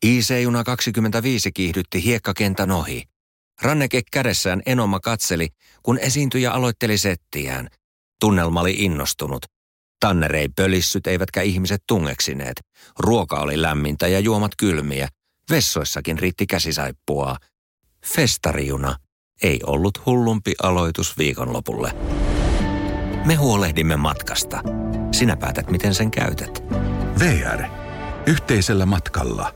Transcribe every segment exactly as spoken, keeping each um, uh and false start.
I C-juna kaksikymmentäviisi kiihdytti hiekkakentän ohi. Ranneke kädessään Enoma katseli, kun esiintyjä aloitteli settiään. Tunnelma oli innostunut. Tanner ei pölissyt eivätkä ihmiset tungeksineet. Ruoka oli lämmintä ja juomat kylmiä. Vessoissakin riitti käsisaippuaa. Festarijuna ei ollut hullumpi aloitus viikonlopulle. Me huolehdimme matkasta. Sinä päätät, miten sen käytät. V R. Yhteisellä matkalla.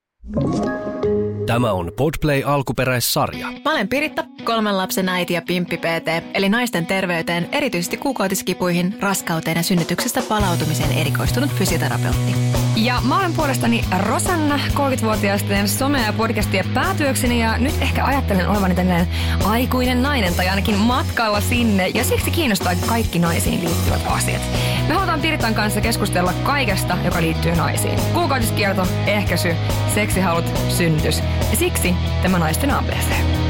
Tämä on Podplay alkuperäissarja. Mä olen Piritta, kolmen lapsen äiti ja pimppi P T, eli naisten terveyteen, erityisesti kuukautiskipuihin, raskauteen ja synnytyksestä palautumiseen erikoistunut fysioterapeutti. Ja mä olen puolestani Rosanna, kolmekymmentävuotiaisten some- ja podcastia päätyökseni, ja nyt ehkä ajattelen olevani tällainen aikuinen nainen tai ainakin matkalla sinne, ja siksi kiinnostaa kaikki naisiin liittyvät asiat. Me halutaan Piritan kanssa keskustella kaikesta, joka liittyy naisiin. Kuukautiskierto, ehkäisy, seksihalut, synnytys. Ja siksi tämä naisten A B C.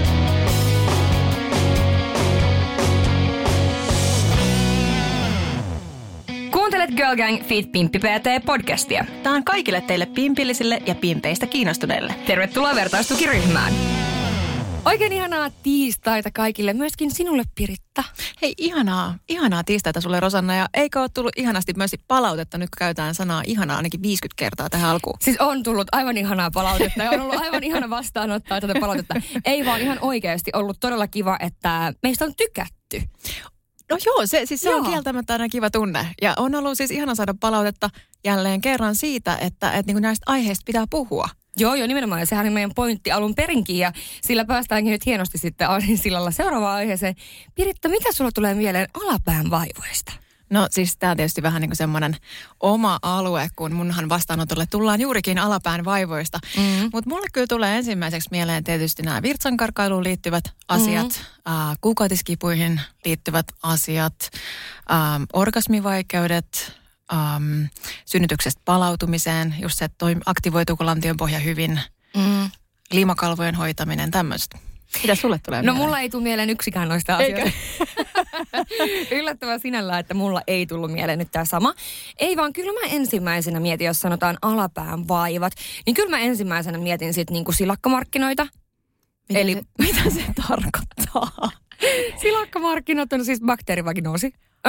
Kuuntelet Girl Gang feat. Pimppi P T podcastia. Tämä on kaikille teille pimpillisille ja pimpeistä kiinnostuneille. Tervetuloa vertaistukiryhmään. Oikein ihanaa tiistaita kaikille, myöskin sinulle Piritta. Hei, ihanaa, ihanaa tiistaita sulle Rosanna, ja eikö ole tullut ihanasti myös palautetta, nyt kun käytetään sanaa ihanaa ainakin viisikymmentä kertaa tähän alkuun. Siis on tullut aivan ihanaa palautetta ja on ollut aivan ihana vastaanottaa tätä palautetta. Ei vaan ihan oikeasti ollut todella kiva, että meistä on tykätty. No joo, se, siis se joo. on kieltämättä aina kiva tunne. Ja on ollut siis ihana saada palautetta jälleen kerran siitä, että, että niin kuin näistä aiheista pitää puhua. Joo, joo, nimenomaan. Ja sehän on meidän pointti alun perinkin, ja sillä päästäänkin nyt hienosti sitten sillalla seuraavaan aiheeseen. Piritta, mitä sulla tulee mieleen alapään vaivoista? No siis tämä on tietysti vähän niin kuin semmoinen oma alue, kun munhan vastaanotolle tullaan juurikin alapään vaivoista. Mm-hmm. Mutta mulle kyllä tulee ensimmäiseksi mieleen tietysti nämä virtsankarkailuun liittyvät asiat, mm-hmm. äh, kuukautiskipuihin liittyvät asiat, äh, orgasmivaikeudet, ähm, synnytyksestä palautumiseen, just se, että toi, aktivoituuko lantionpohja hyvin, mm. limakalvojen hoitaminen, tämmöistä. Mitä sulle tulee mieleen? No mulla ei tule mieleen yksikään noista asioista. Yllättävää sinällään, että mulla ei tullut mieleen nyt tämä sama. Ei vaan, kyllä mä ensimmäisenä mietin, jos sanotaan alapään vaivat, niin kyllä mä ensimmäisenä mietin sitten niinku silakkamarkkinoita. Mitä Eli se, mitä se tarkoittaa? Silakkamarkkinat on siis bakteerivaginoosi.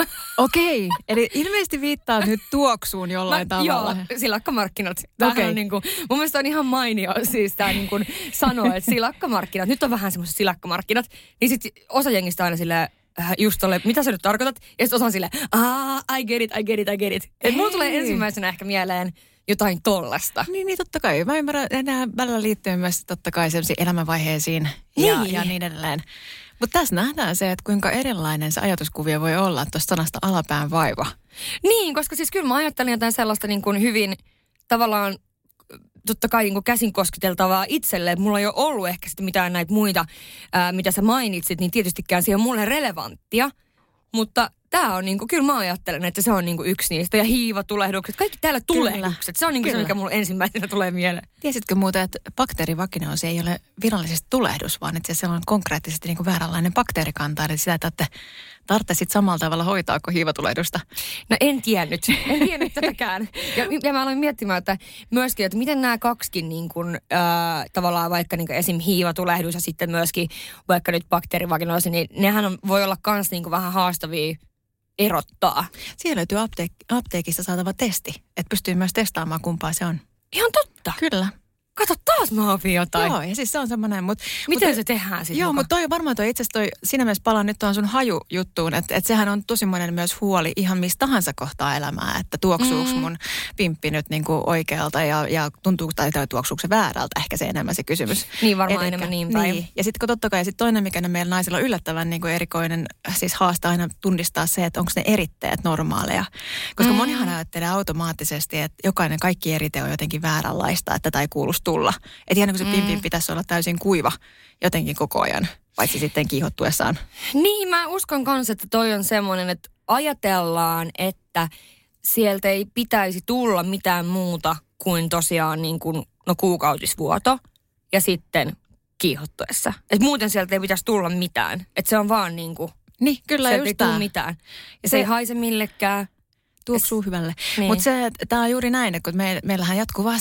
Okei, eli ilmeisesti viittaa nyt tuoksuun jollain Mä, tavalla. Joo, silakkamarkkinat. Tämähän Okei. on niin kuin, mun mielestä on ihan mainio siis tämä niin kuin sanoa, että silakkamarkkinat, nyt on vähän semmoiset silakkamarkkinat, niin sitten osa jengistä aina silleen, just tolle, mitä sä nyt tarkoitat? Ja sitten osa on silleen, ah, I get it, I get it, I get it. Että mulla tulee ensimmäisenä ehkä mieleen jotain tollasta. Niin, niin totta kai. Mä ymmärrän, että nämä välillä liittyy myös totta kai sellaisiin elämänvaiheisiin ja Niin. ja niin edelleen. Mutta tässä nähdään se, että kuinka erilainen se ajatuskuvio voi olla tuosta sanasta alapään vaiva. Niin, koska siis kyllä mä ajattelin jotain sellaista niin kuin hyvin tavallaan totta kai niin kuin käsin kosketeltavaa itselle. Mulla ei ole ollut ehkä sitten mitään näitä muita, ää, mitä sä mainitsit, niin tietystikään se on mulle relevanttia. Mutta tämä on niin kuin, kyllä mä ajattelen, että se on niin kuin yksi niistä. Ja hiivatulehdukset, kaikki täällä tulehdukset. Se on niin kuin se, mikä mulle ensimmäisenä tulee mieleen. Tiesitkö muuten, että bakteerivaginoosi ei ole virallisesti tulehdus, vaan että se on konkreettisesti niin kuin vääränlainen bakteerikanta. Eli sitä, että tarvitse sitten samalla tavalla hoitaa kuin hiivatulehdusta. No en tiennyt. En tiennyt tätäkään. Ja, ja mä aloin miettimään, että myöskin, että miten nämä kaksikin niin kuin, äh, tavallaan vaikka niin kuin esim. Hiivatulehdus ja sitten myöskin vaikka nyt bakteerivaginoosi, niin nehän on, voi olla kans niin kuin vähän haastavia erottaa. Siihen löytyy apteek- apteekista saatava testi, että pystyy myös testaamaan kumpaa se on. Ihan totta. Kyllä. Kato, taas mä opin jotain. Joo, ja siis se on semmoinen, mutta... Miten mut, se tehdään sitten? Joo, mutta toi varmaan toi itse asiassa toi, siinä mielessä palaan nyt tuohon sun hajujuttuun, että et sehän on tosimmoinen myös huoli ihan mistä tahansa kohtaa elämää, että tuoksuuko mm. mun pimppi nyt niinku oikealta ja, ja tuntuuko tai, tai tuoksuuko se väärältä, ehkä se enemmän se kysymys. Niin varmaan Elikkä, enemmän niin päin. Niin. Ja sitten kun totta kai sit toinen, mikä meillä naisilla on yllättävän niinku erikoinen, siis haastaa aina tunnistaa se, että onko ne eritteet normaaleja. Koska mm. monihan ajattelee automaattisesti, että jokainen kaikki erite on jotenkin vääränlaista, että tätä ei kuuluisi tulla. Että kun se pimpin pitäisi olla täysin kuiva jotenkin koko ajan, paitsi sitten kiihottuessaan. Niin, mä uskon kanssa, että toi on semmoinen, että ajatellaan, että sieltä ei pitäisi tulla mitään muuta kuin tosiaan niin kuin, no kuukautisvuoto ja sitten kiihottuessa. Että muuten sieltä ei pitäisi tulla mitään. Että se on vaan niin kuin, niin, kyllä sieltä just ei tule tää. mitään. Ja se, Se- se ei haise millekään. Tuoksuu hyvälle. Niin. Mutta tämä on juuri näin, että kun me, meillähän jatkuvasti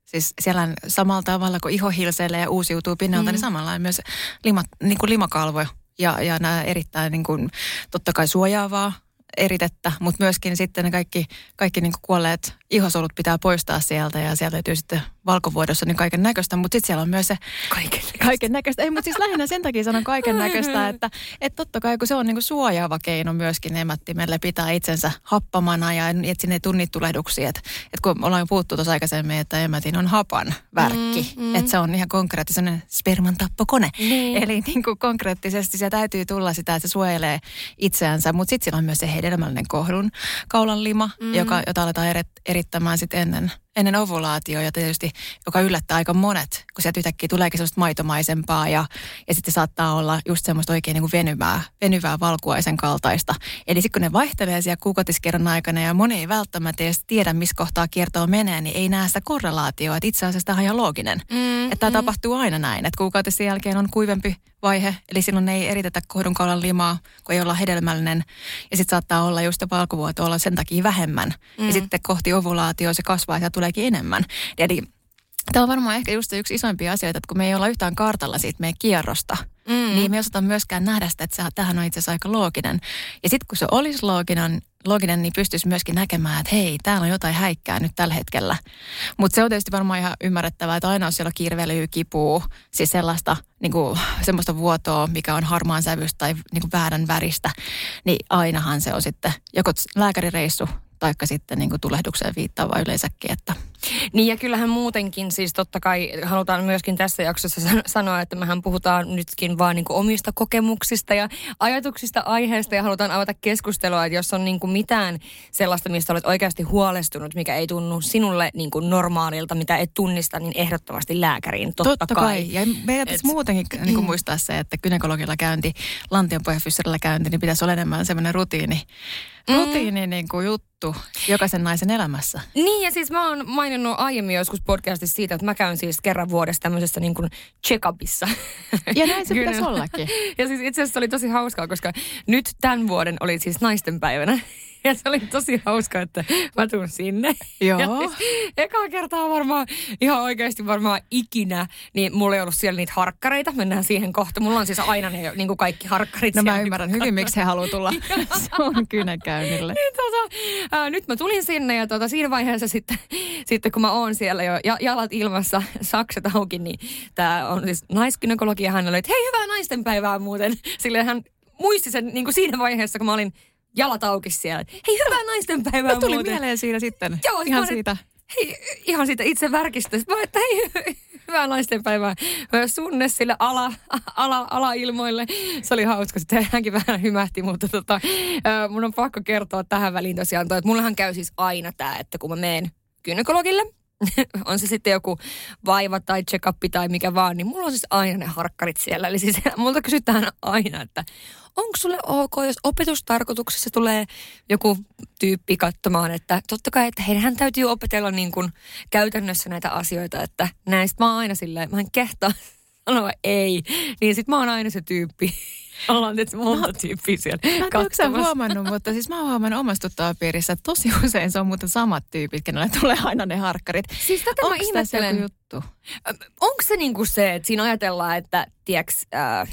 Siis siellä samalla tavalla, kun iho hilseilee ja uusiutuu pinnalta, mm. niin samalla myös lima, niin kuin limakalvo ja, ja nämä erittäin niin kuin, totta kai suojaavaa eritettä, mutta myöskin sitten ne kaikki, kaikki niin kuin kuolleet ihosolut pitää poistaa sieltä ja sieltä löytyy sitten valkovuodossa niin kaiken näköistä, mutta sitten siellä on myös se kaiken näköistä. Ei, mutta siis lähinnä sen takia sanon kaiken näköistä, että, että totta kai kun se on niin kuin suojaava keino myöskin emättimelle pitää itsensä happamana ja että sinne ei tule niitä tulehduksia. Että, että kun ollaan jo puhuttu tuossa aikaisemmin, että emätin on hapan värkki, mm, mm. että se on ihan konkreettinen sperman tappokone. Mm. Eli niin kuin konkreettisesti se täytyy tulla sitä, että se suojelee itseänsä, mutta sitten siellä on myös se hedelmällinen kohdun kaulan lima, mm. joka, jota aletaan eret, erittämään sitten ennen, ennen ovulaatioa ja tietysti, joka yllättää aika monet, kun sieltä yhtäkkiä tuleekin semmoista maitomaisempaa ja, ja sitten saattaa olla just semmoista oikein niin kuin venyvää, venyvää valkuaisen kaltaista. Eli sitten kun ne vaihtelee siellä kuukautiskerran aikana ja moni ei välttämättä edes tiedä, missä kohtaa kiertoa menee, niin ei näe sitä korrelaatioa, että itse asiassa tämä on ihan looginen. Mm, että tämä mm. tapahtuu aina näin, että kuukautisen jälkeen on kuivempi vaihe, eli silloin ei eritetä kohdunkaulan limaa, kun ei olla hedelmällinen. Ja sitten saattaa olla just valkuvuoto olla sen takia vähemmän. Mm. Ja sitten kohti ovulaatioa se kasvaa ja tuleekin enemmän. Eli tämä on varmaan ehkä just yksi isoimpia asioita, että kun me ei olla yhtään kartalla siitä meidän kierrosta, mm. niin me ei osata myöskään nähdä sitä, että se, tämähän on itse asiassa aika looginen. Ja sitten kun se olisi looginen, looginen, niin pystyisi myöskin näkemään, että hei, täällä on jotain häikkää nyt tällä hetkellä. Mutta se on tietysti varmaan ihan ymmärrettävää, että aina on siellä kirvelyä, kipua, siis sellaista niin kuin, semmoista vuotoa, mikä on harmaan sävystä tai niin kuin väärän väristä, niin ainahan se on sitten joko lääkärireissu taikka sitten niin kuin tulehdukseen viittaava yleensäkin, että niin ja kyllähän muutenkin siis totta kai halutaan myöskin tässä jaksossa sanoa, että mehän puhutaan nytkin vaan niin kuin omista kokemuksista ja ajatuksista aiheesta ja halutaan avata keskustelua, että jos on niin kuin mitään sellaista, mistä olet oikeasti huolestunut, mikä ei tunnu sinulle niin kuin normaalilta, mitä et tunnista, niin ehdottomasti lääkäriin, totta, totta kai. kai. Ja meidän pitäisi Et... muutenkin niin kuin muistaa se, että gynekologilla käynti, lantionpohjafyssarilla käynti, niin pitäisi olla enemmän semmoinen rutiini. Rutiini mm. niin kuin juttu jokaisen naisen elämässä. Niin ja siis mä oon maininnut aiemmin joskus podcastissa siitä, että mä käyn siis kerran vuodessa tämmöisessä niin kuin check-upissa. Ja näin se pitäisi ollakin. Ja siis itse asiassa oli tosi hauskaa, koska nyt tämän vuoden oli siis naistenpäivänä. Ja se oli tosi hauska, että mä tuun sinne. Joo. Ja siis ekaa kertaa varmaan, ihan oikeasti varmaan ikinä, niin mulla ei ollut siellä niitä harkkareita. Mennään siihen kohta. Mulla on siis aina ne niin kuin kaikki harkkarit. No mä ymmärrän hyvin, miksi he haluaa tulla sun kynäkäynnille. Niin, tota, ää, nyt mä tulin sinne ja tota, siinä vaiheessa sitten, sitten, kun mä oon siellä jo ja, jalat ilmassa, sakset auki, niin tää on siis naiskynekologi ja hän oli, että hei, hyvää naistenpäivää muuten. Silleen hän muisti sen niin kuin siinä vaiheessa, kun mä olin jalat auki siellä. Hei, hyvää naistenpäivää muuten. Tuli muuten mieleen siinä sitten. Joo, ihan mä, siitä. Hei, ihan siitä itse värkistä. Mä että hei, hyvää naistenpäivää sunne sille ala, ala, alailmoille. Se oli hauska, että hänkin vähän hymähti, mutta tota, mun on pakko kertoa tähän väliin tosiaan toi, että mullahan käy siis aina tää, että kun mä menen gynekologille, on se sitten joku vaiva tai check-up tai mikä vaan, niin mulla on siis aina ne harkkarit siellä. Eli siis multa kysytään aina, että onko sulle ok, jos opetustarkoituksessa tulee joku tyyppi katsomaan, että totta kai, että heidän täytyy opetella niin kuin käytännössä näitä asioita, että näistä mä oon aina silleen, mä en kehtaa sanoa ei, niin sit mä oon aina se tyyppi. Ollaan nyt monta tyyppiä siellä katsomassa. Mä en huomannut, mutta siis mä oon huomannut omassa tuttavapiirissä, että tosi usein se on muuten samat tyypit, kenelle tulee aina ne harkkarit. Siis tätä onko mä ihmettelen. Juttu? Onko se niinku se, että siinä ajatellaan, että tiiäks, äh,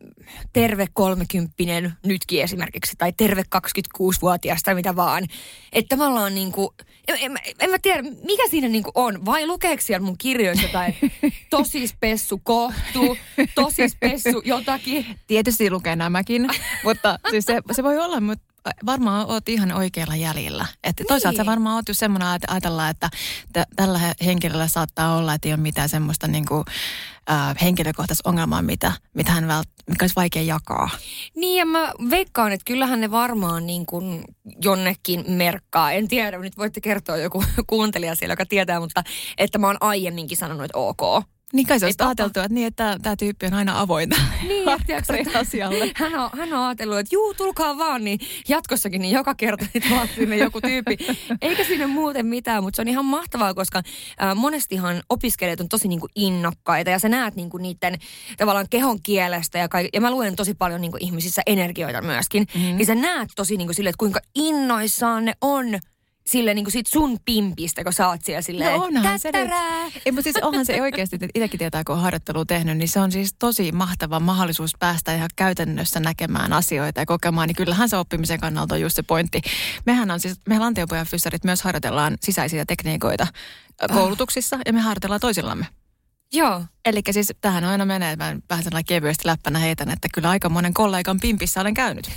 terve kolmekymppinen nytkin esimerkiksi, tai terve kaksikymmentäkuusivuotias tai mitä vaan, että me ollaan niinku, en, en, en mä tiedä, mikä siinä niinku on, vai lukeeko siellä mun kirjoissa tai tosi spessu kohtu, tosi spessu jotakin. Tietysti lukee nämäkin, mutta siis se, se voi olla, mutta varmaan oot ihan oikealla jäljellä. Että niin. Toisaalta sä varmaan oot just semmoinen, että ajatellaan, että t- tällä henkilöllä saattaa olla, että ei ole mitään semmoista niinku, äh, henkilökohtaista ongelmaa, mitä, mitä hän vält, mikä olisi vaikea jakaa. Niin ja mä veikkaan, että kyllähän ne varmaan niin kuin jonnekin merkkaa. En tiedä, nyt voitte kertoa joku kuuntelija siellä, joka tietää, mutta että mä oon aiemminkin sanonut, että ok. Niin kai se olisi ajateltu, että, niin, että tämä tyyppi on aina avointa niin, asialle. Hän on, hän on ajatellut, että juu, tulkaa vaan, niin jatkossakin niin joka kerta vaan sinne joku tyyppi. Eikä siinä muuten mitään, mutta se on ihan mahtavaa, koska äh, monestihan opiskelijat on tosi niinku innokkaita ja sä näet niinku niiden tavallaan kehon kielestä ja, kaik- ja mä luen tosi paljon niinku ihmisissä energioita myöskin. Mm-hmm. Niin sä näet tosi niinku silleen, että kuinka innoissaan ne on sille niin kuin sit sun pimpistä, kun sä oot siellä silleen, no onhan se nyt. Ei, mutta siis onhan se oikeasti, että itsekin tietää, kun on harjoittelua tehnyt, niin se on siis tosi mahtava mahdollisuus päästä ihan käytännössä näkemään asioita ja kokemaan, niin kyllähän se oppimisen kannalta on just se pointti. Mehän on siis, me lantiopojan fyssarit myös harjoitellaan sisäisiä tekniikoita koulutuksissa ja me harjoitellaan toisillamme. Joo. Eli siis tähän aina menee, että mä vähän sellainen kevyesti läppänä heitän, että kyllä aika monen kollegan pimpissä olen käynyt.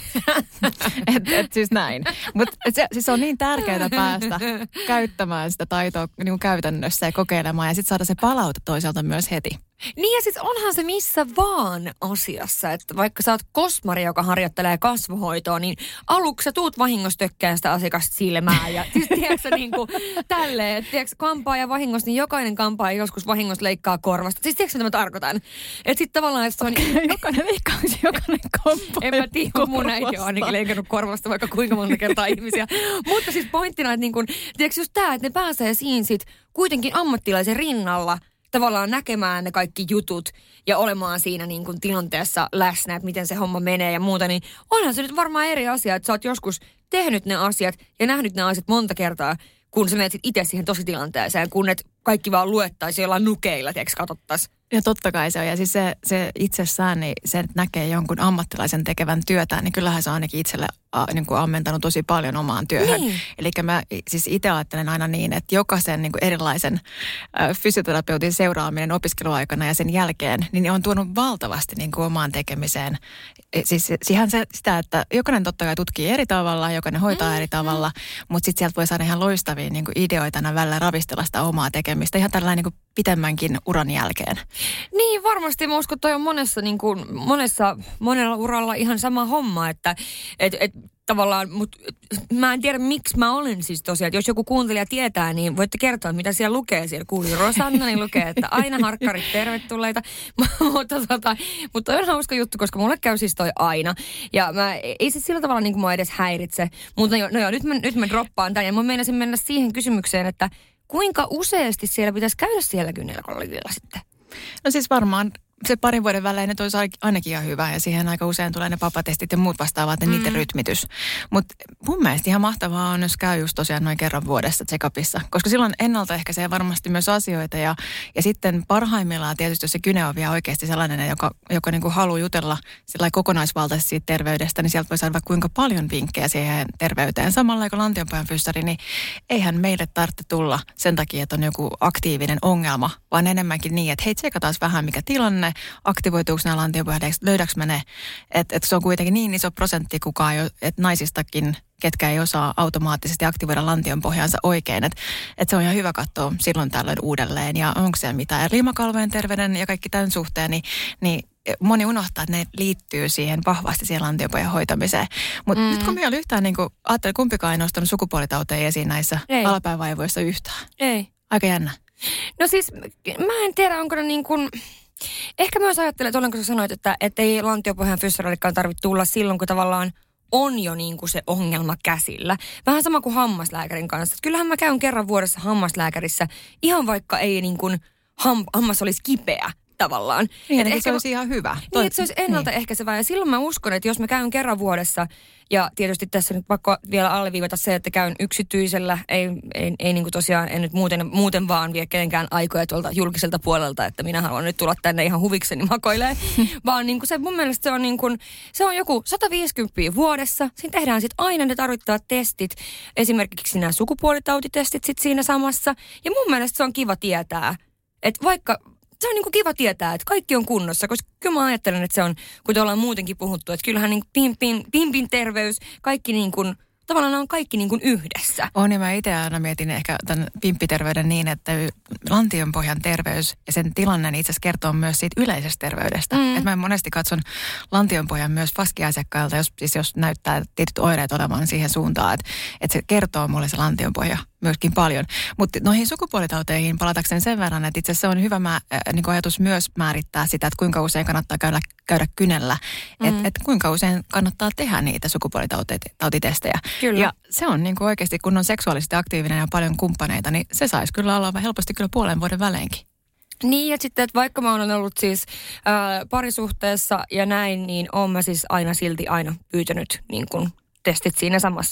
et, et siis näin. Mutta se siis on niin tärkeää päästä käyttämään sitä taitoa niin kuin käytännössä ja kokeilemaan ja sitten saada se palaute toisaalta myös heti. Niin ja siis onhan se missä vaan asiassa, että vaikka sä oot kosmari, joka harjoittelee kasvohoitoa, niin aluksi sä tuut vahingossa tökkään sitä asiakasta silmää ja siis tiedätkö niin kuin tälleen, että tiedätkö kampaa ja vahingossa, niin jokainen kampaa joskus vahingossa leikkaa korvasta. Siis tiedätkö mitä mä tarkoitan? Että sitten tavallaan, että se on... jokainen leikkaus, jokainen kampaa. En mä tiedä, mun äiti on ainakin leikannut korvasta vaikka kuinka monta kertaa ihmisiä. Mutta siis pointtina, että niin kuin, tiedätkö just tää, että ne pääsee siinä sit kuitenkin ammattilaisen rinnalla tavallaan näkemään ne kaikki jutut ja olemaan siinä niin kuin tilanteessa läsnä, että miten se homma menee ja muuta, niin onhan se nyt varmaan eri asia, että sä oot joskus tehnyt ne asiat ja nähnyt ne asiat monta kertaa, kun sä menet sit itse siihen tositilanteeseen, kun et kaikki vaan luettaisiin jollain nukeilla, tiedätkö, katsottaisiin. Ja totta kai se on. Ja siis se, se itsessään, niin se näkee jonkun ammattilaisen tekevän työtä, niin kyllähän se on ainakin itselle a, niin kuin ammentanut tosi paljon omaan työhön. Niin. Eli mä siis itse ajattelen aina niin, että jokaisen niin kuin erilaisen ä, fysioterapeutin seuraaminen opiskeluaikana ja sen jälkeen, niin on tuonut valtavasti niin kuin omaan tekemiseen. Siis siihen se, sitä, että jokainen totta kai tutkii eri tavalla, jokainen hoitaa eri tavalla, mutta sitten sieltä voi saada ihan loistavia niin kuin ideoita aina välillä ravistella sitä omaa tekemistä ihan tällainen niin kuin pitemmänkin uran jälkeen. Niin, varmasti. Mä uskon, että toi on monessa, niin kuin, monessa, monella uralla ihan sama homma, että et, et, tavallaan, mutta mä en tiedä, miksi mä olen siis tosiaan, että jos joku kuuntelija tietää, niin voitte kertoa, mitä siellä lukee. Siellä kuuli Rosanna, niin lukee, että aina harkkarit tervetulleita, mutta, tota, mutta toi on hauska juttu, koska mulle käy siis toi aina. Ja mä, ei se sillä tavalla niin kuin mua edes häiritse, mutta no, no joo, nyt mä, nyt mä droppaan tämän ja mä meinasin mennä siihen kysymykseen, että kuinka useasti siellä pitäisi käydä siellä gynekologilla sitten? No siis varmaan se parin vuoden välein nyt olisi ainakin ihan hyvä ja siihen aika usein tulee ne papatestit ja muut vastaavat ja mm. niiden rytmitys. Mutta mun mielestä ihan mahtavaa on, jos käy just tosiaan noin kerran vuodessa check-upissa, koska silloin ennaltaehkäisee varmasti myös asioita ja, ja sitten parhaimmillaan tietysti, jos se gyne on vielä oikeasti sellainen, joka, joka niinku haluaa jutella sillä kokonaisvaltaisesti siitä terveydestä, niin sieltä voi saada vaikka kuinka paljon vinkkejä siihen terveyteen. Samalla kuin lantionpojan fyssari, niin eihän meille tarvitse tulla sen takia, että on joku aktiivinen ongelma, vaan enemmänkin niin, että hei, tsekataan vähän mikä tilanne, aktivoituuko nämä lantionpojat, löydäks mä ne, että et se on kuitenkin niin iso prosentti kukaan, että naisistakin, ketkä ei osaa automaattisesti aktivoida lantionpohjansa oikein, että et se on ihan hyvä katsoa silloin tällöin uudelleen ja onko siellä mitään limakalvojen terveyden ja kaikki tämän suhteen, niin, niin moni unohtaa, että ne liittyy siihen vahvasti siihen lantionpohjan hoitamiseen. Mutta mm. nyt kun me ei ole yhtään, niin kuin, ajattelin, kumpikaan ei nostanut sukupuolitauteja esiin näissä ei. alapäävaivoissa yhtään. Ei. Aika jännä. No siis, mä en tiedä, onko ne niin kuin... Ehkä myös ajattelen, että olenko sä sanoit, että, että ei lantiopohjan fyssarillekaan tarvitse tulla silloin, kun tavallaan on jo niin kuin se ongelma käsillä. Vähän sama kuin hammaslääkärin kanssa. Kyllähän mä käyn kerran vuodessa hammaslääkärissä, ihan vaikka ei niin kuin ham, hammas olisi kipeä tavallaan. Niin, että se olisi ihan hyvä. Niin, että se olisi ennaltaehkäisevää. Ja silloin mä uskon, että jos mä käyn kerran vuodessa, ja tietysti tässä nyt pakko vielä alleviivata se, että käyn yksityisellä, ei, ei, ei niin kuin tosiaan, en nyt muuten, muuten vaan vie kenenkään aikoja tuolta julkiselta puolelta, että minä haluan nyt tulla tänne ihan huvikseni makoilee, vaan niin kuin se mun mielestä se on niin kuin, se on joku sata viisikymmentä vuodessa, siinä tehdään sitten aina ne tarvittavat testit, esimerkiksi nämä sukupuolitautitestit sitten siinä samassa, ja mun mielestä se on kiva tietää, että vaikka se on niin kuin kiva tietää, että kaikki on kunnossa, koska kyllä mä ajattelen, että se on, kun ollaan muutenkin puhuttu, että kyllähän niin pimpin, pimpin terveys, kaikki niin kuin, tavallaan on kaikki niin kuin yhdessä. On, ja mä itse aina mietin ehkä tämän pimppiterveyden niin, että lantionpohjan terveys ja sen tilanne itse asiassa kertoo myös siitä yleisestä terveydestä. Mm. Että mä monesti katson lantionpohjan myös faskiasiakkailta, jos, siis jos näyttää tietyt oireet olevan siihen suuntaan, että, että se kertoo mulle se lantionpohja myöskin paljon. Mutta noihin sukupuolitauteihin palatakseni sen verran, että itse asiassa on hyvä mä, äh, niin ajatus myös määrittää sitä, että kuinka usein kannattaa käydä, käydä kynällä. Mm. Että et kuinka usein kannattaa tehdä niitä sukupuolitautitestejä. Kyllä. Ja se on niin kuin oikeasti, kun on seksuaalisesti aktiivinen ja paljon kumppaneita, niin se saisi kyllä olla helposti kyllä puolen vuoden väleinkin. Niin, ja sitten, että vaikka mä olen ollut siis ää, parisuhteessa ja näin, niin oon mä siis aina silti aina pyytänyt niin kun testit siinä samassa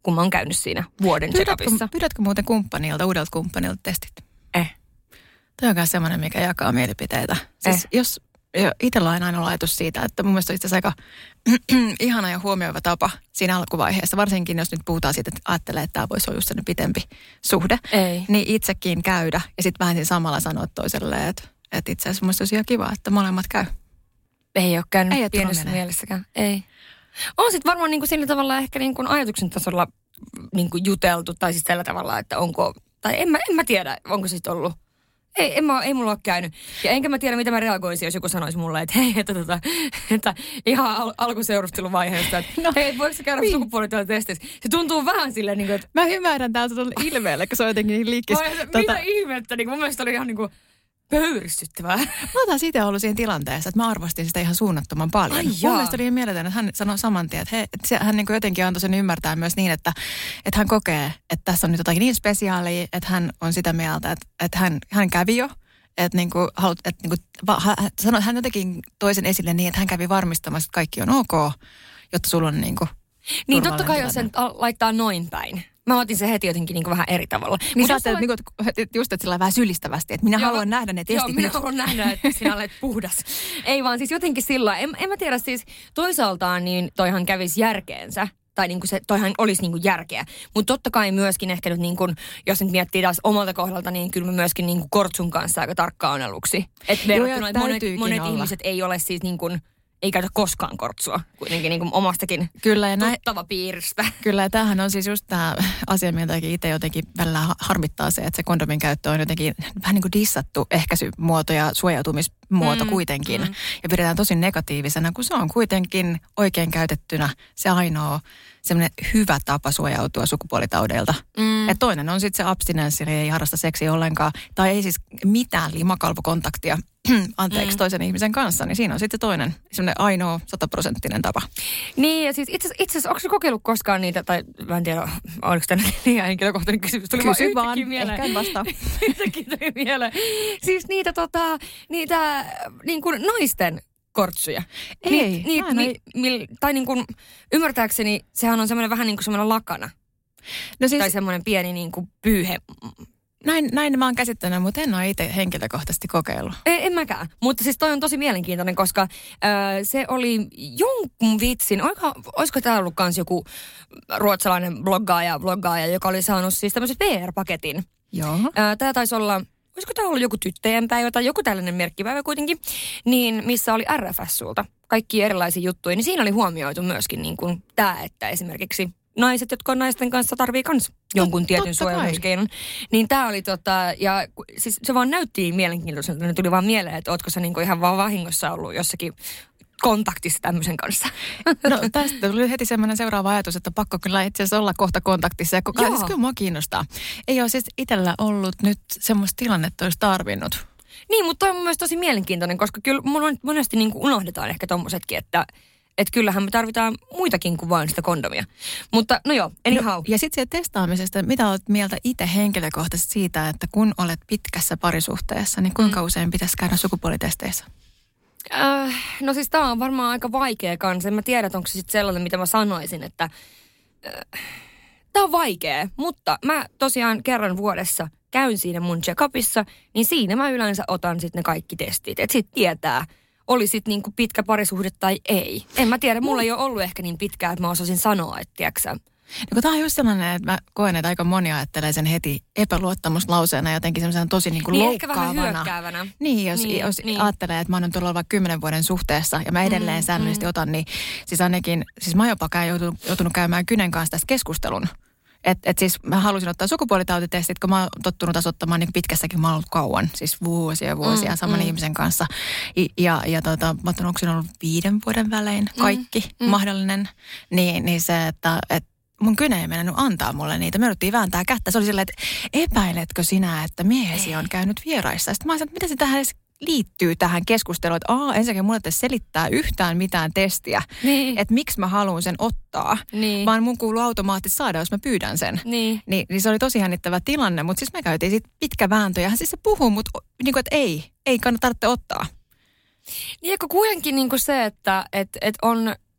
kun mä oon käynyt siinä vuoden check-upissa. Pyydätkö muuten kumppanilta, uudelta kumppanilta testit? Eh. Toi on myös semmoinen, mikä jakaa mielipiteitä. Siis eh. jos itsellä on aina ajatus siitä, että mun mielestä on itse asiassa aika ihana ja huomioiva tapa siinä alkuvaiheessa. Varsinkin jos nyt puhutaan siitä, että ajattelee, että tämä voisi olla just sellainen pitempi suhde. Ei. Niin itsekin käydä ja sitten vähän siinä samalla sanoa toiselle, että, että itse asiassa mun mielestä olisi ihan kiva, että molemmat käy. Ei ole käynyt Ei pienessä mielessäkään. Ei. On sitten varmaan niinku sillä tavalla ehkä niinku ajatuksen tasolla niinku juteltu tai siis tällä tavalla, että onko, tai en mä, en mä tiedä, onko sitten ollut. Ei, en mä, ei mulla ole käynyt. Ja enkä mä tiedä, mitä mä reagoisin, jos joku sanoisi mulle, että hei, että, että, että ihan al- alkuseurusteluvaiheesta, että no, hei, voiko sä käydä niin. sukupuolitestissä? Se tuntuu vähän silleen, niin kuin, että mä ymmärrän täältä tuolla ilmeelle, kun se on jotenkin niin liikkis. Tota... Mitä ihmettä? Niin mun mielestä oli ihan niin kuin pöyristyttävää. Mä otan siitä ollut siinä tilanteessa, että mä arvostin sitä ihan suunnattoman paljon. Ai mun jaa. mielestä oli mieletön, että hän sanoi saman tien, että, he, että hän niin kuin jotenkin antoi sen ymmärtää myös niin, että, että hän kokee, että tässä on nyt jotakin niin spesiaalia, että hän on sitä mieltä, että, että hän, hän kävi jo. Että niin kuin, halut, että niin kuin, va, sano, hän jotenkin toisen esille niin, että hän kävi varmistamassa, että kaikki on ok, jotta sulla on niin kuin niin totta kai, jos sen laittaa noin päin. Mä otin se heti jotenkin niin kuin vähän eri tavalla. Niin sä ajattelet olet... niin just, että sillä vähän sylistävästi, että minä joo, haluan nähdä ne testit. Joo, minä haluan nähdä, että sinä olet puhdas. Ei vaan siis jotenkin sillä en, en mä tiedä siis toisaaltaan niin toihan kävisi järkeensä. Tai niin kuin se, toihan olisi niin kuin järkeä. Mutta totta kai myöskin ehkä nyt niin kuin, jos nyt miettii taas omalta kohdalta, niin kyllä mä myöskin niin kuin kortsun kanssa aika tarkkaanelluksi. Että verrattuna, että monet, monet ihmiset ei ole siis niin kuin, ei käytä koskaan kortsua, kuitenkin niin kuin omastakin kyllä, ja tuttava piiristä. Kyllä, ja tämähän on siis just tämä asia, miltäkin itse jotenkin välillä harmittaa se, että se kondomin käyttö on jotenkin vähän niin kuin dissattu ehkäisymuoto ja suojautumismuoto mm, kuitenkin. Mm. Ja pidetään tosi negatiivisena, kun se on kuitenkin oikein käytettynä se ainoa semmoinen hyvä tapa suojautua sukupuolitaudeilta. Mm. Et toinen on sitten se abstinenssi, eli ei harrasta seksiä ollenkaan, tai ei siis mitään limakalvokontaktia anteeksi mm. toisen ihmisen kanssa, niin siinä on sitten toinen semmoinen ainoa sataprosenttinen tapa. Niin, ja siis itse asiassa, onko kokeillut koskaan niitä, tai mä en tiedä, oliko tämä liian henkilökohtainen kysymys? Tuli Kysy vaan, ehkä en vastaa. Yhtäkkiä tuli mieleen. Siis niitä, tota, niitä niin kuin naisten kortsuja. Ei, ni, ni, ni, ni, tai niin kuin, ymmärtääkseni sehän on semmoinen vähän niin kuin semmoinen lakana. No siis, tai semmoinen pieni niin kuin pyyhe. Näin, näin mä oon käsittänyt, mutta en ole itse henkilökohtaisesti kokeillut. En, en mäkään, mutta siis toi on tosi mielenkiintoinen, koska äh, se oli jonkun vitsin, oliko, olisiko täällä ollut kans joku ruotsalainen bloggaaja, bloggaaja, joka oli saanut siis tämmöisen V R-paketin. Joo. Äh, tää taisi olla, olisiko tää ollut joku tyttöjen päivä tai joku tällainen merkkipäivä kuitenkin, niin missä oli R F S-sulta kaikkia erilaisia juttuja, niin siinä oli huomioitu myöskin niin kuin tää, että esimerkiksi naiset, jotka on naisten kanssa, tarvii kans jonkun tietyn suojeluskeinon. Niin tää oli tota, ja siis se vaan näytti mielenkiintoiselta. Ne tuli vaan mieleen, että ootko sä niinku ihan vaan vahingossa ollut jossakin kontaktissa tämmöisen kanssa. No tästä tuli heti semmoinen seuraava ajatus, että pakko kyllä itse asiassa olla kohta kontaktissa. Ja koko siis kyllä mua kiinnostaa. Ei ole siis itsellä ollut nyt semmoista tilannetta, olisi tarvinnut. Niin, mutta toi on mun mielestä tosi mielenkiintoinen, koska kyllä monesti niinku unohdetaan ehkä tommosetkin, että että kyllähän me tarvitaan muitakin kuin vain sitä kondomia. Mutta no joo, anyhow. No, ja sitten se testaamisesta, mitä olet mieltä itse henkilökohtaisesti siitä, että kun olet pitkässä parisuhteessa, niin kuinka mm. usein pitäisi käydä sukupuolitesteissä? Äh, no siis tämä on varmaan aika vaikea kanssa. En mä tiedä, onko se sitten sellainen, mitä mä sanoisin, että äh, tämä on vaikea. Mutta mä tosiaan kerran vuodessa käyn siinä mun check-upissa, niin siinä mä yleensä otan sitten ne kaikki testit. Että sitten tietää, oli sitten niinku pitkä parisuhde tai ei. En mä tiedä, mulla ei ole ollut ehkä niin pitkää, että mä osasin sanoa, että tiedätkö. No, tämä on just sellainen, että mä koen, että aika moni ajattelee sen heti epäluottamuslauseena jotenkin semmoisen tosi niin kuin niin, loukkaavana. Ehkä vähän hyökkäävänä. Niin, jos, niin, jos niin. ajattelee, että mä oon tuolla vaikka kymmenen vuoden suhteessa ja mä edelleen mm, säännöllisesti mm. otan, niin siis ainakin, siis mä jopa käyn joutunut, joutunut käymään Kynen kanssa tästä keskustelun. Että et siis mä halusin ottaa sukupuolitautitestit, kun mä oon tottunut taas ottamaan niin pitkässäkin, mä oon ollut kauan, siis vuosia ja vuosia mm, saman mm. ihmisen kanssa. I, ja ja tota, mä oon, onko siinä ollut viiden vuoden välein kaikki mm, mahdollinen, mm. niin, niin se, että et mun Kyne ei mennyt antaa mulle niitä. Me jouduttiin vääntää kättä. Se oli silleen, että epäiletkö sinä, että miehesi on käynyt vieraissa? Sitten mä olisin, että mitä se tähän edes liittyy tähän keskusteluun, että aa, ensinnäkin mulle ei selittää yhtään mitään testiä, niin. Että miksi mä haluan sen ottaa, niin. Vaan mun kuuluu automaattisesti saada, jos mä pyydän sen. Niin. Niin, niin se oli tosi jännittävä tilanne, mutta siis me käytiin sitten pitkä vääntö ja hän siis se puhuu, mutta niin kuin, että ei, ei kannata ottaa. Niin, eikö kuitenkin niin kuin se, että et, et on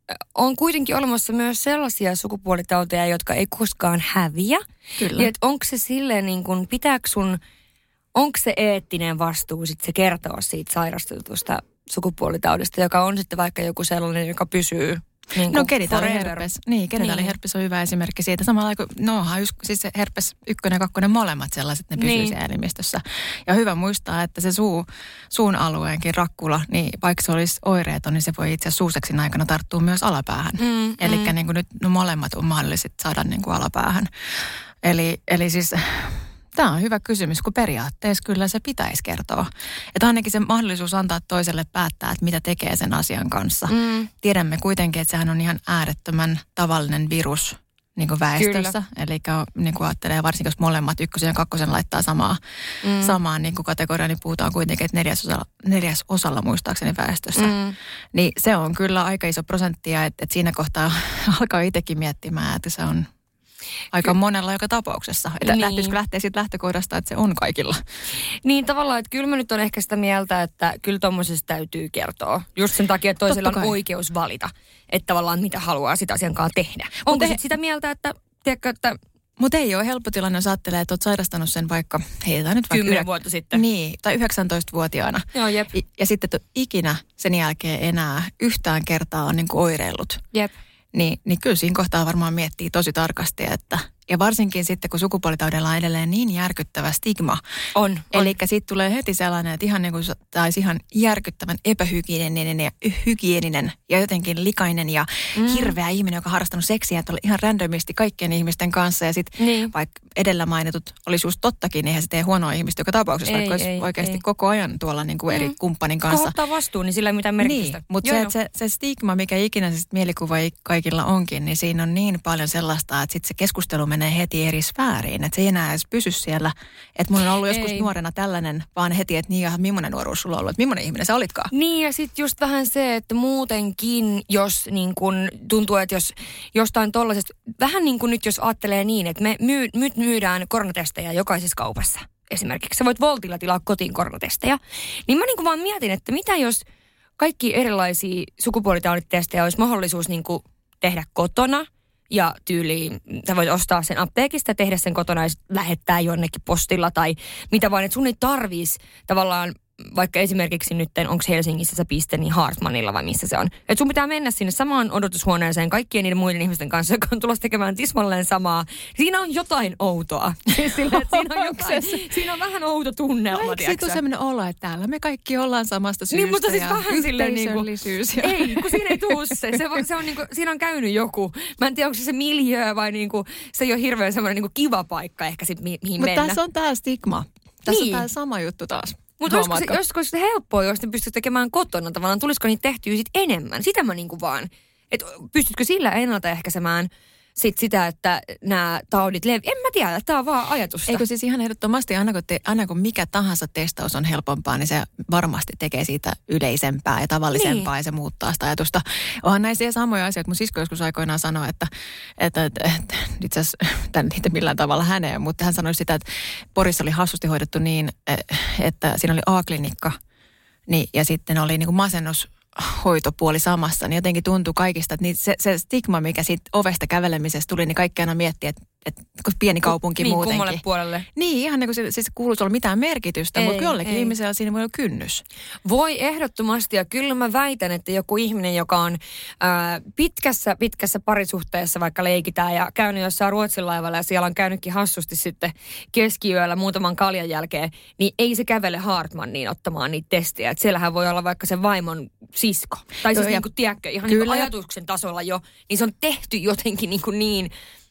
on kuitenkin olemassa myös sellaisia sukupuolitauteja, jotka ei koskaan häviä. Kyllä. Ja onko se silleen niin kuin, pitääkö sun, onko se eettinen vastuu sitten se kertoa siitä sairastutusta sukupuolitaudista, joka on sitten vaikka joku sellainen, joka pysyy niin no genitaaliherpes. Niin, genitaaliherpes niin. on hyvä esimerkki siitä. Samalla kuin, no siis se herpes ykkönen ja kakkonen molemmat sellaiset, ne pysyy niin. siellä elimistössä. Ja hyvä muistaa, että se suu, suun alueenkin rakkula, niin vaikka se olisi oireeton, niin se voi itse asiassa suuseksin aikana tarttua myös alapäähän. Mm, Eli mm. niin kuin nyt no molemmat on mahdolliset saada niin kuin alapäähän. Eli, eli siis... Tämä on hyvä kysymys, kun periaatteessa kyllä se pitäisi kertoa. Että ainakin se mahdollisuus antaa toiselle päättää, että mitä tekee sen asian kanssa. Mm. Tiedämme kuitenkin, että sehän on ihan äärettömän tavallinen virus niin kuin väestössä. Eli niin kuin ajattelee, varsinkin jos molemmat ykkösen ja kakkosen laittaa samaa, mm. samaan niin kuin kategoriaan, niin puhutaan kuitenkin, että neljäsosalla, neljäsosalla muistaakseni väestössä. Mm. Niin se on kyllä aika iso prosenttia, että, että siinä kohtaa alkaa itsekin miettimään, että se on... Aika monella joka tapauksessa. Että niin. Lähtyisikö lähteä siitä lähtökohdasta, että se on kaikilla? Niin tavallaan, että kyllä mä nyt on ehkä sitä mieltä, että kyllä tommosesta täytyy kertoa. Just sen takia, että toisella on oikeus valita, että tavallaan mitä haluaa sitä asian kanssa tehdä. Onko he... sitä mieltä, että... Tiedätkö, että mutta ei ole helppo tilanne, jos ajattelee, että olet sairastanut sen vaikka, heitetään nyt vaikka... Kymmenen yrä... vuotta sitten. Niin, tai yhdeksäntoistavuotiaana. Joo, jep. Ja, ja sitten et ikinä sen jälkeen enää yhtään kertaa on niin kuin oireillut. Jep. Niin, niin kyllä siinä kohtaa varmaan miettii tosi tarkasti, että... Ja varsinkin sitten, kun sukupuolitaudella on edelleen niin järkyttävä stigma. On, on. Eli siitä tulee heti sellainen, että ihan niin kuin taisi ihan järkyttävän epähygieninen ja hygieninen ja jotenkin likainen ja mm. hirveä ihminen, joka on harrastanut seksiä, että oli ihan randomisti kaikkien ihmisten kanssa. Ja sitten niin. vaikka edellä mainitut olisi just tottakin, niin eihän se tee huonoa ihmistä joka tapauksessa, ei, vaikka olisi ei, oikeasti ei. koko ajan tuolla niin kuin eri mm. kumppanin kanssa. Kun ottaa vastuun, niin sillä ei mitään merkitystä. Niin, mutta se, se, se stigma, mikä ikinä se mielikuva kaikilla onkin, niin siinä on niin paljon sellaista, että sitten se keskustelu menee heti eri sfääriin, että se ei enää edes pysy siellä. Että mulla on ollut joskus ei. nuorena tällainen, vaan heti, että niin, millainen nuoruus sulla on ollut, että millainen ihminen sä olitkaan. Niin ja sitten just vähän se, että muutenkin, jos niin kun tuntuu, että jos jostain tollaisesta, vähän niin kuin nyt jos ajattelee niin, että me myy, nyt myydään koronatestejä jokaisessa kaupassa esimerkiksi. Sä voit Voltilla tilaa kotiin koronatestejä. Niin mä niin kuin vaan mietin, että mitä jos kaikki erilaisia sukupuolitauditestejä olisi mahdollisuus niin kuin tehdä kotona, ja tyyliin, sä voit ostaa sen apteekista, tehdä sen kotona ja lähettää jonnekin postilla tai mitä vaan, että sun ei tarvitsisi tavallaan, vaikka esimerkiksi nyt, onko Helsingissä se piste, niin Hartmanilla vai missä se on. Että sun pitää mennä sinne samaan odotushuoneeseen kaikkien niiden muiden ihmisten kanssa, jotka on tulossa tekemään tismalleen samaa. Siinä on jotain outoa. Sillä, että siinä, on jotain, siinä on vähän outo tunnelma, tiedätkö? Siitä on sellainen olo, että täällä me kaikki ollaan samasta syystä. Niin, mutta siis vähän silleen niin kuin, ja... ei, kun siinä ei tuu se. se, se on niin kuin, siinä on käynyt joku. Mä en tiedä, onko se se miljöö vai niin kuin, se ei ole hirveän semmoinen niin kuin kiva paikka ehkä sit, mihin Mut mennä. Mutta tässä on tää stigma. Tässä niin. on tää sama juttu taas. Mutta olisiko se, olisiko se helppoa, jos ne pystyisi tekemään kotona tavallaan? Tulisiko niitä tehtyä sit enemmän? Sitä mä niinku vaan. Että pystytkö sillä ennaltaehkäisemään sit sitä, että nämä taudit levi... En mä tiedä, tämä on vaan ajatusta. Eikö siis ihan ehdottomasti, aina kun, te, aina kun mikä tahansa testaus on helpompaa, niin se varmasti tekee siitä yleisempää ja tavallisempaa niin. ja se muuttaa sitä ajatusta. Onhan näissä samoja asioita. Mun sisko joskus aikoinaan sanoi, että, että, että, että itse asiassa tämän niitä millään tavalla häneen, mutta hän sanoi sitä, että Porissa oli hassusti hoidettu niin, että siinä oli A-klinikka niin, ja sitten oli niin kuin masennus hoitopuoli samassa, niin jotenkin tuntui kaikista, että se, se stigma, mikä siitä ovesta kävelemisestä tuli, niin kaikki aina miettii, että, että pieni kaupunki niin, muutenkin. Kummalle puolelle. Niin, ihan niin kuin se, siis kuuluisi olla mitään merkitystä, ei, mutta jollekin ei. ihmisellä siinä voi olla kynnys. Voi ehdottomasti, ja kyllä mä väitän, että joku ihminen, joka on ää, pitkässä, pitkässä parisuhteessa vaikka leikitään ja käynyt jossain Ruotsin laivalla ja siellä on käynytkin hassusti sitten keskiyöllä muutaman kaljan jälkeen, niin ei se kävele Hartmanniin ottamaan niitä testejä. Että siellähän voi olla vaikka sen vaimon sisko. Tai siis jo, niin kuin, tiedätkö, ihan niin kuin ajatuksen tasolla jo, niin se on tehty jotenkin niin kuin niin...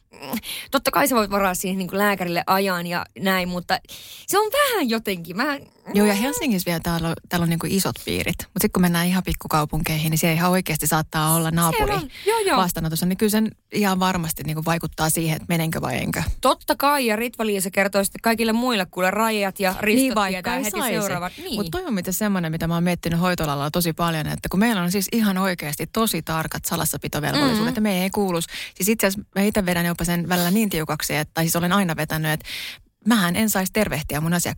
Totta kai sä voit varaa siihen niin kuin lääkärille ajan ja näin, mutta se on vähän jotenkin. Mä... Joo, ja Helsingissä vielä täällä on, täällä on niin kuin isot piirit. Mutta sitten kun mennään ihan pikkukaupunkeihin, niin siellä ihan oikeasti saattaa olla naapuri joo, joo. vastaanotossa. Niin kyllä sen ihan varmasti niin kuin vaikuttaa siihen, että menenkö vai enkö. Totta kai, ja Ritva-Liisa kertoo sitten kaikille muille, kuule rajat ja ristot niin, tietää heti saisi. Seuraavat. Niin. Mutta toi on mitä semmoinen, mitä mä oon miettinyt hoitolalla tosi paljon, että kun meillä on siis ihan oikeasti tosi tarkat salassapitovelvollisuudet, mm-hmm. että me ei kuulu. Siis itse asiassa mä itse vedän jopa sen välillä niin tiukaksi, että siis olen aina vetänyt, että mähän en saisi tervehtiä mun asiakkaita.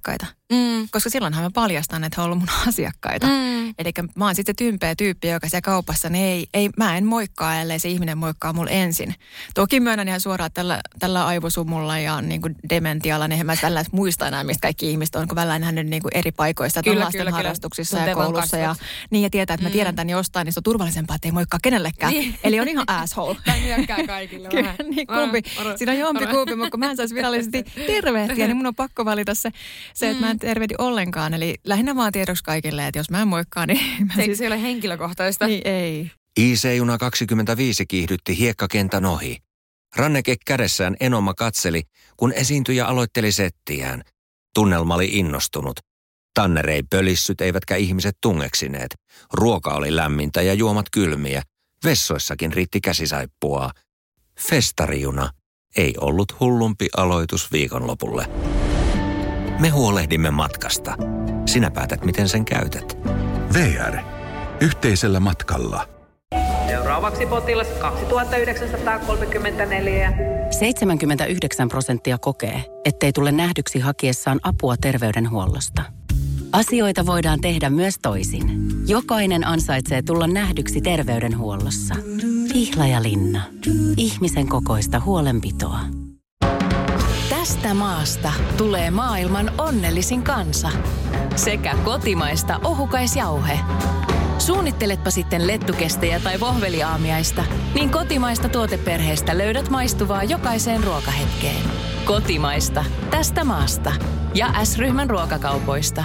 Mm. Koska silloinhan mä paljastan, että he on ollut mun asiakkaita. Mm. Eli mä oon sitten se tympeä tyyppi, joka siellä kaupassa, niin ei, ei, mä en moikkaa, ellei se ihminen moikkaa mulle ensin. Toki myönnän ihan suoraan, että tällä, tällä aivosumulla ja niin kuin dementialla, niin en mä tällä muista enää, mistä kaikki ihmiset on, kun välillä nähnyt niin kuin eri paikoista, että on lasten kyllä, harrastuksissa kyllä. ja koulussa. Ja, niin ja tietää, että mä tiedän tämän jostain, niin se on turvallisempaa, että ei moikkaa kenellekään. Niin. Eli on ihan asshole. Tai hyökkää kaikille vähän. Niin, kumpi. Siinä on jompi kumpi, mutta kun mä en saisi virallisesti tervehtiä, niin mun on pakko valita se, se että mä en tervehdi ollenkaan. Eli lähinnä vaan tiedoksi kaikille, että jos mä en moikkaa, niin... Se siis ei ole henkilökohtaista. Niin ei. I C-juna kaksikymmentäviisi kiihdytti hiekkakentän ohi. Ranneke kädessään Enoma katseli, kun esiintyjä aloitteli settiään. Tunnelma oli innostunut. Tanner ei pölissyt, eivätkä ihmiset tungeksineet. Ruoka oli lämmintä ja juomat kylmiä. Vessoissakin riitti käsisaippua. Festarijuna ei ollut hullumpi aloitus viikonlopulle. Me huolehdimme matkasta. Sinä päätät, miten sen käytät. V R. Yhteisellä matkalla. Seuraavaksi potilas kaksituhattayhdeksänsataakolmekymmentäneljä. seitsemänkymmentäyhdeksän prosenttia kokee, ettei tule nähdyksi hakiessaan apua terveydenhuollosta. Asioita voidaan tehdä myös toisin. Jokainen ansaitsee tulla nähdyksi terveydenhuollossa. Pihlajalinna. Ihmisen kokoista huolenpitoa. Tästä maasta tulee maailman onnellisin kansa. Sekä kotimaista ohukaisjauhe. Suunnitteletpa sitten lettukestejä tai vohveliaamiaista, niin kotimaista tuoteperheestä löydät maistuvaa jokaiseen ruokahetkeen. Kotimaista. Tästä maasta. Ja S-ryhmän ruokakaupoista.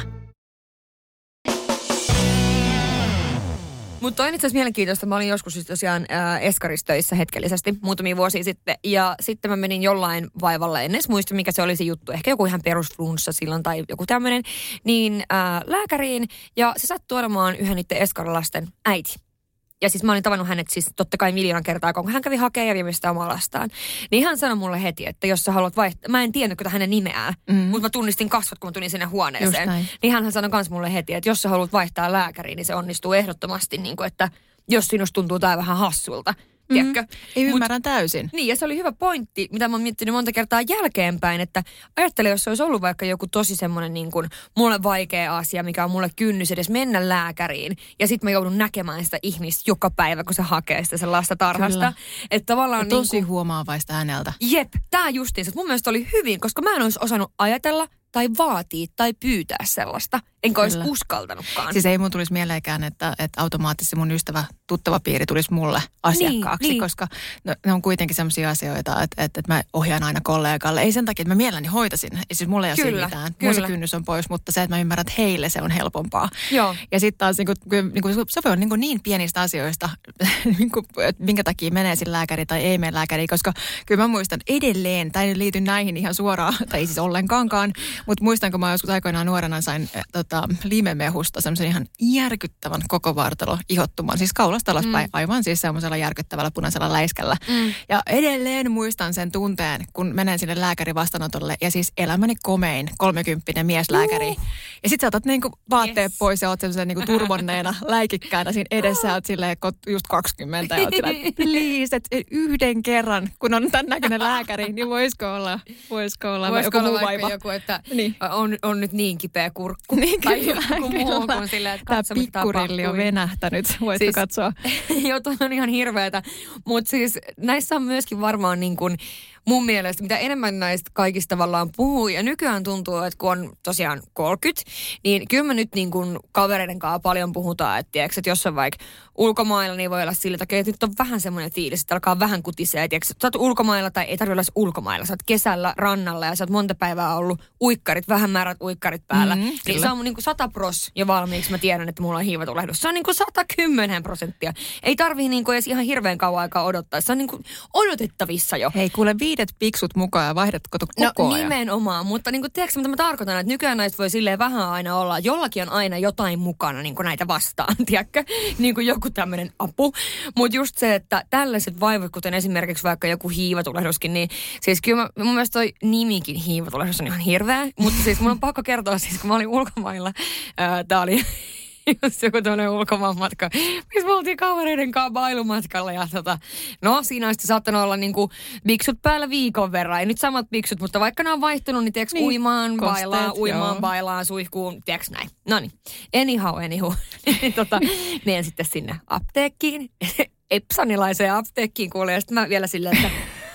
Mutta on itse asiassa mielenkiintoista. Mä olin joskus siis tosiaan äh, Eskaristöissä hetkellisesti muutamia vuosia sitten. Ja sitten mä menin jollain vaivalla, en edes muista mikä se oli se juttu. Ehkä joku ihan perusflunssa silloin tai joku tämmöinen. Niin äh, lääkäriin ja se sattui olemaan yhden niiden Eskarilasten äiti. Ja siis mä olin tavannut hänet siis totta kai miljoonan kertaa, kun hän kävi hakemaan ja viemistä omaa lastaan. Niin hän sanoi mulle heti, että jos sä haluat vaihtaa, mä en tiennyt kyllä hänen nimeään, mm. mutta mä tunnistin kasvot, kun mä tulin sinne huoneeseen. Niin hän sanoi kans mulle heti, että jos sä haluat vaihtaa lääkäriin, niin se onnistuu ehdottomasti, niin kuin, että jos sinusta tuntuu tää vähän hassulta. Mm-hmm. Ei ymmärrän Mut, täysin. Niin, ja se oli hyvä pointti, mitä mä oon miettinyt monta kertaa jälkeenpäin, että ajattele, jos se olisi ollut vaikka joku tosi semmoinen niin kuin mulle vaikea asia, mikä on mulle kynnys edes mennä lääkäriin, ja sitten mä joudun näkemään sitä ihmistä joka päivä, kun se hakee sitä sen lasta tarhasta. Että tavallaan ja tosi niin kuin, huomaavaista ääneltä. Jep, tää justiinsa. Mun mielestä oli hyvin, koska mä en olisi osannut ajatella tai vaatii tai pyytää sellaista. Enkä olisi uskaltanutkaan. Siis ei mun tulisi mieleenkään, että, että automaattisesti mun ystävä, tuttava piiri tulisi mulle asiakkaaksi, niin, koska no, ne on kuitenkin sellaisia asioita, että, että, että mä ohjaan aina kollegalle. Ei sen takia, että mä mielelläni hoitasin. Siis mulle ei ole siinä mitään. Mun se kynnys on pois, mutta se, että mä ymmärrän, että heille se on helpompaa. Joo. Ja sitten taas niin kuin, niin kuin, se voi olla niin, kuin niin pienistä asioista, niin kuin, että minkä takia menee sinne lääkäriin tai ei mene lääkäriin, koska kyllä mä muistan edelleen, tai ei liity näihin ihan suoraan, tai siis ollenkaankaan, mutta muistan, kun mä joskus aikoinaan nuorena sain tota, limemehusta semmoisen ihan järkyttävän koko vartalo ihottuman, siis kaulasta alaspäin, mm. aivan siis semmoisella järkyttävällä punaisella läiskällä. Mm. Ja edelleen muistan sen tunteen, kun menen sinne lääkärin vastaanotolle, ja siis elämäni komein kolmekymppinen mieslääkäri. Uh. Ja sit sä otat niinku vaatteet yes. pois, ja oot semmoisen niinku turvonneena läikikkäänä siinä edessä, ja oot silleen just kaksikymmentä, ja oot silleen, please, että yhden kerran, kun on tämän näköinen lääkäri, niin voisiko olla, voisiko olla voisiko joku olla muu vaiva. Joku, että niin. on, on nyt niin kipeä kurkku. Niin, tai joku muu kuin silleen, että katso, mitä tapahtuu. Tämä pikkurilli on venähtänyt, voitko siis, katsoa? Joo, toi on ihan hirveätä. Mutta siis näissä on myöskin varmaan niin kuin mun mielestä, mitä enemmän näistä kaikista tavallaan puhuu, ja nykyään tuntuu, että kun on tosiaan kolmekymmentä, niin kyllä me nyt niin kuin kavereiden kanssa paljon puhutaan, että, tiiäks, että jos on vaikka ulkomailla, niin voi olla sillä takia, että nyt on vähän semmoinen fiilis, että alkaa vähän kutisee, että sä oot ulkomailla tai ei tarvitse olla ulkomailla, sä oot kesällä rannalla ja sä oot monta päivää ollut uikkarit, vähän määrät uikkarit päällä, mm, niin se on niin kuin sata pros jo valmiiksi, mä tiedän, että mulla on hiivatulehdus. Se on niin kuin sata kymmenen prosenttia. Ei tarvii niin kuin edes ihan hirveän kauan aikaa odottaa, se on niin kuin odotettavissa jo. Hei, kuule viidet piksut mukaan ja vaihdatko koko no, ajan? Nimenomaan, mutta niin kuin, tiedätkö mitä mä tarkoitan, että nykyään näistä voi silleen vähän aina olla, jollakin on aina jotain mukana niin kuin näitä vastaan, tiedätkö? Niin kuin joku tämmöinen apu. Mutta just se, että tällaiset vaivat, kuten esimerkiksi vaikka joku hiivatulehduskin, niin siis kyllä mä, mun mielestä toi nimikin hiivatulehdus on ihan hirveä, mutta siis mun on pakko kertoa siis, kun mä olin ulkomailla, ää, tää oli just joku tuollainen ulkomaanmatka, missä me oltiin kavereiden kanssa bailumatkalla. Ja tota, no siinä on sitten saattanut olla niinku biksut päällä viikon verran. Ei nyt samat biksut, mutta vaikka ne on vaihtunut, niin tiedätkö, niin, uimaan, kosteet, bailaan, uimaan, joo. bailaan, suihkuun, tiedätkö näin. No niin, anyhow, anyhow. tota, menen sitten sinne apteekkiin, epsanilaiseen apteekkiin kuulee. Ja sitten mä vielä silleen, että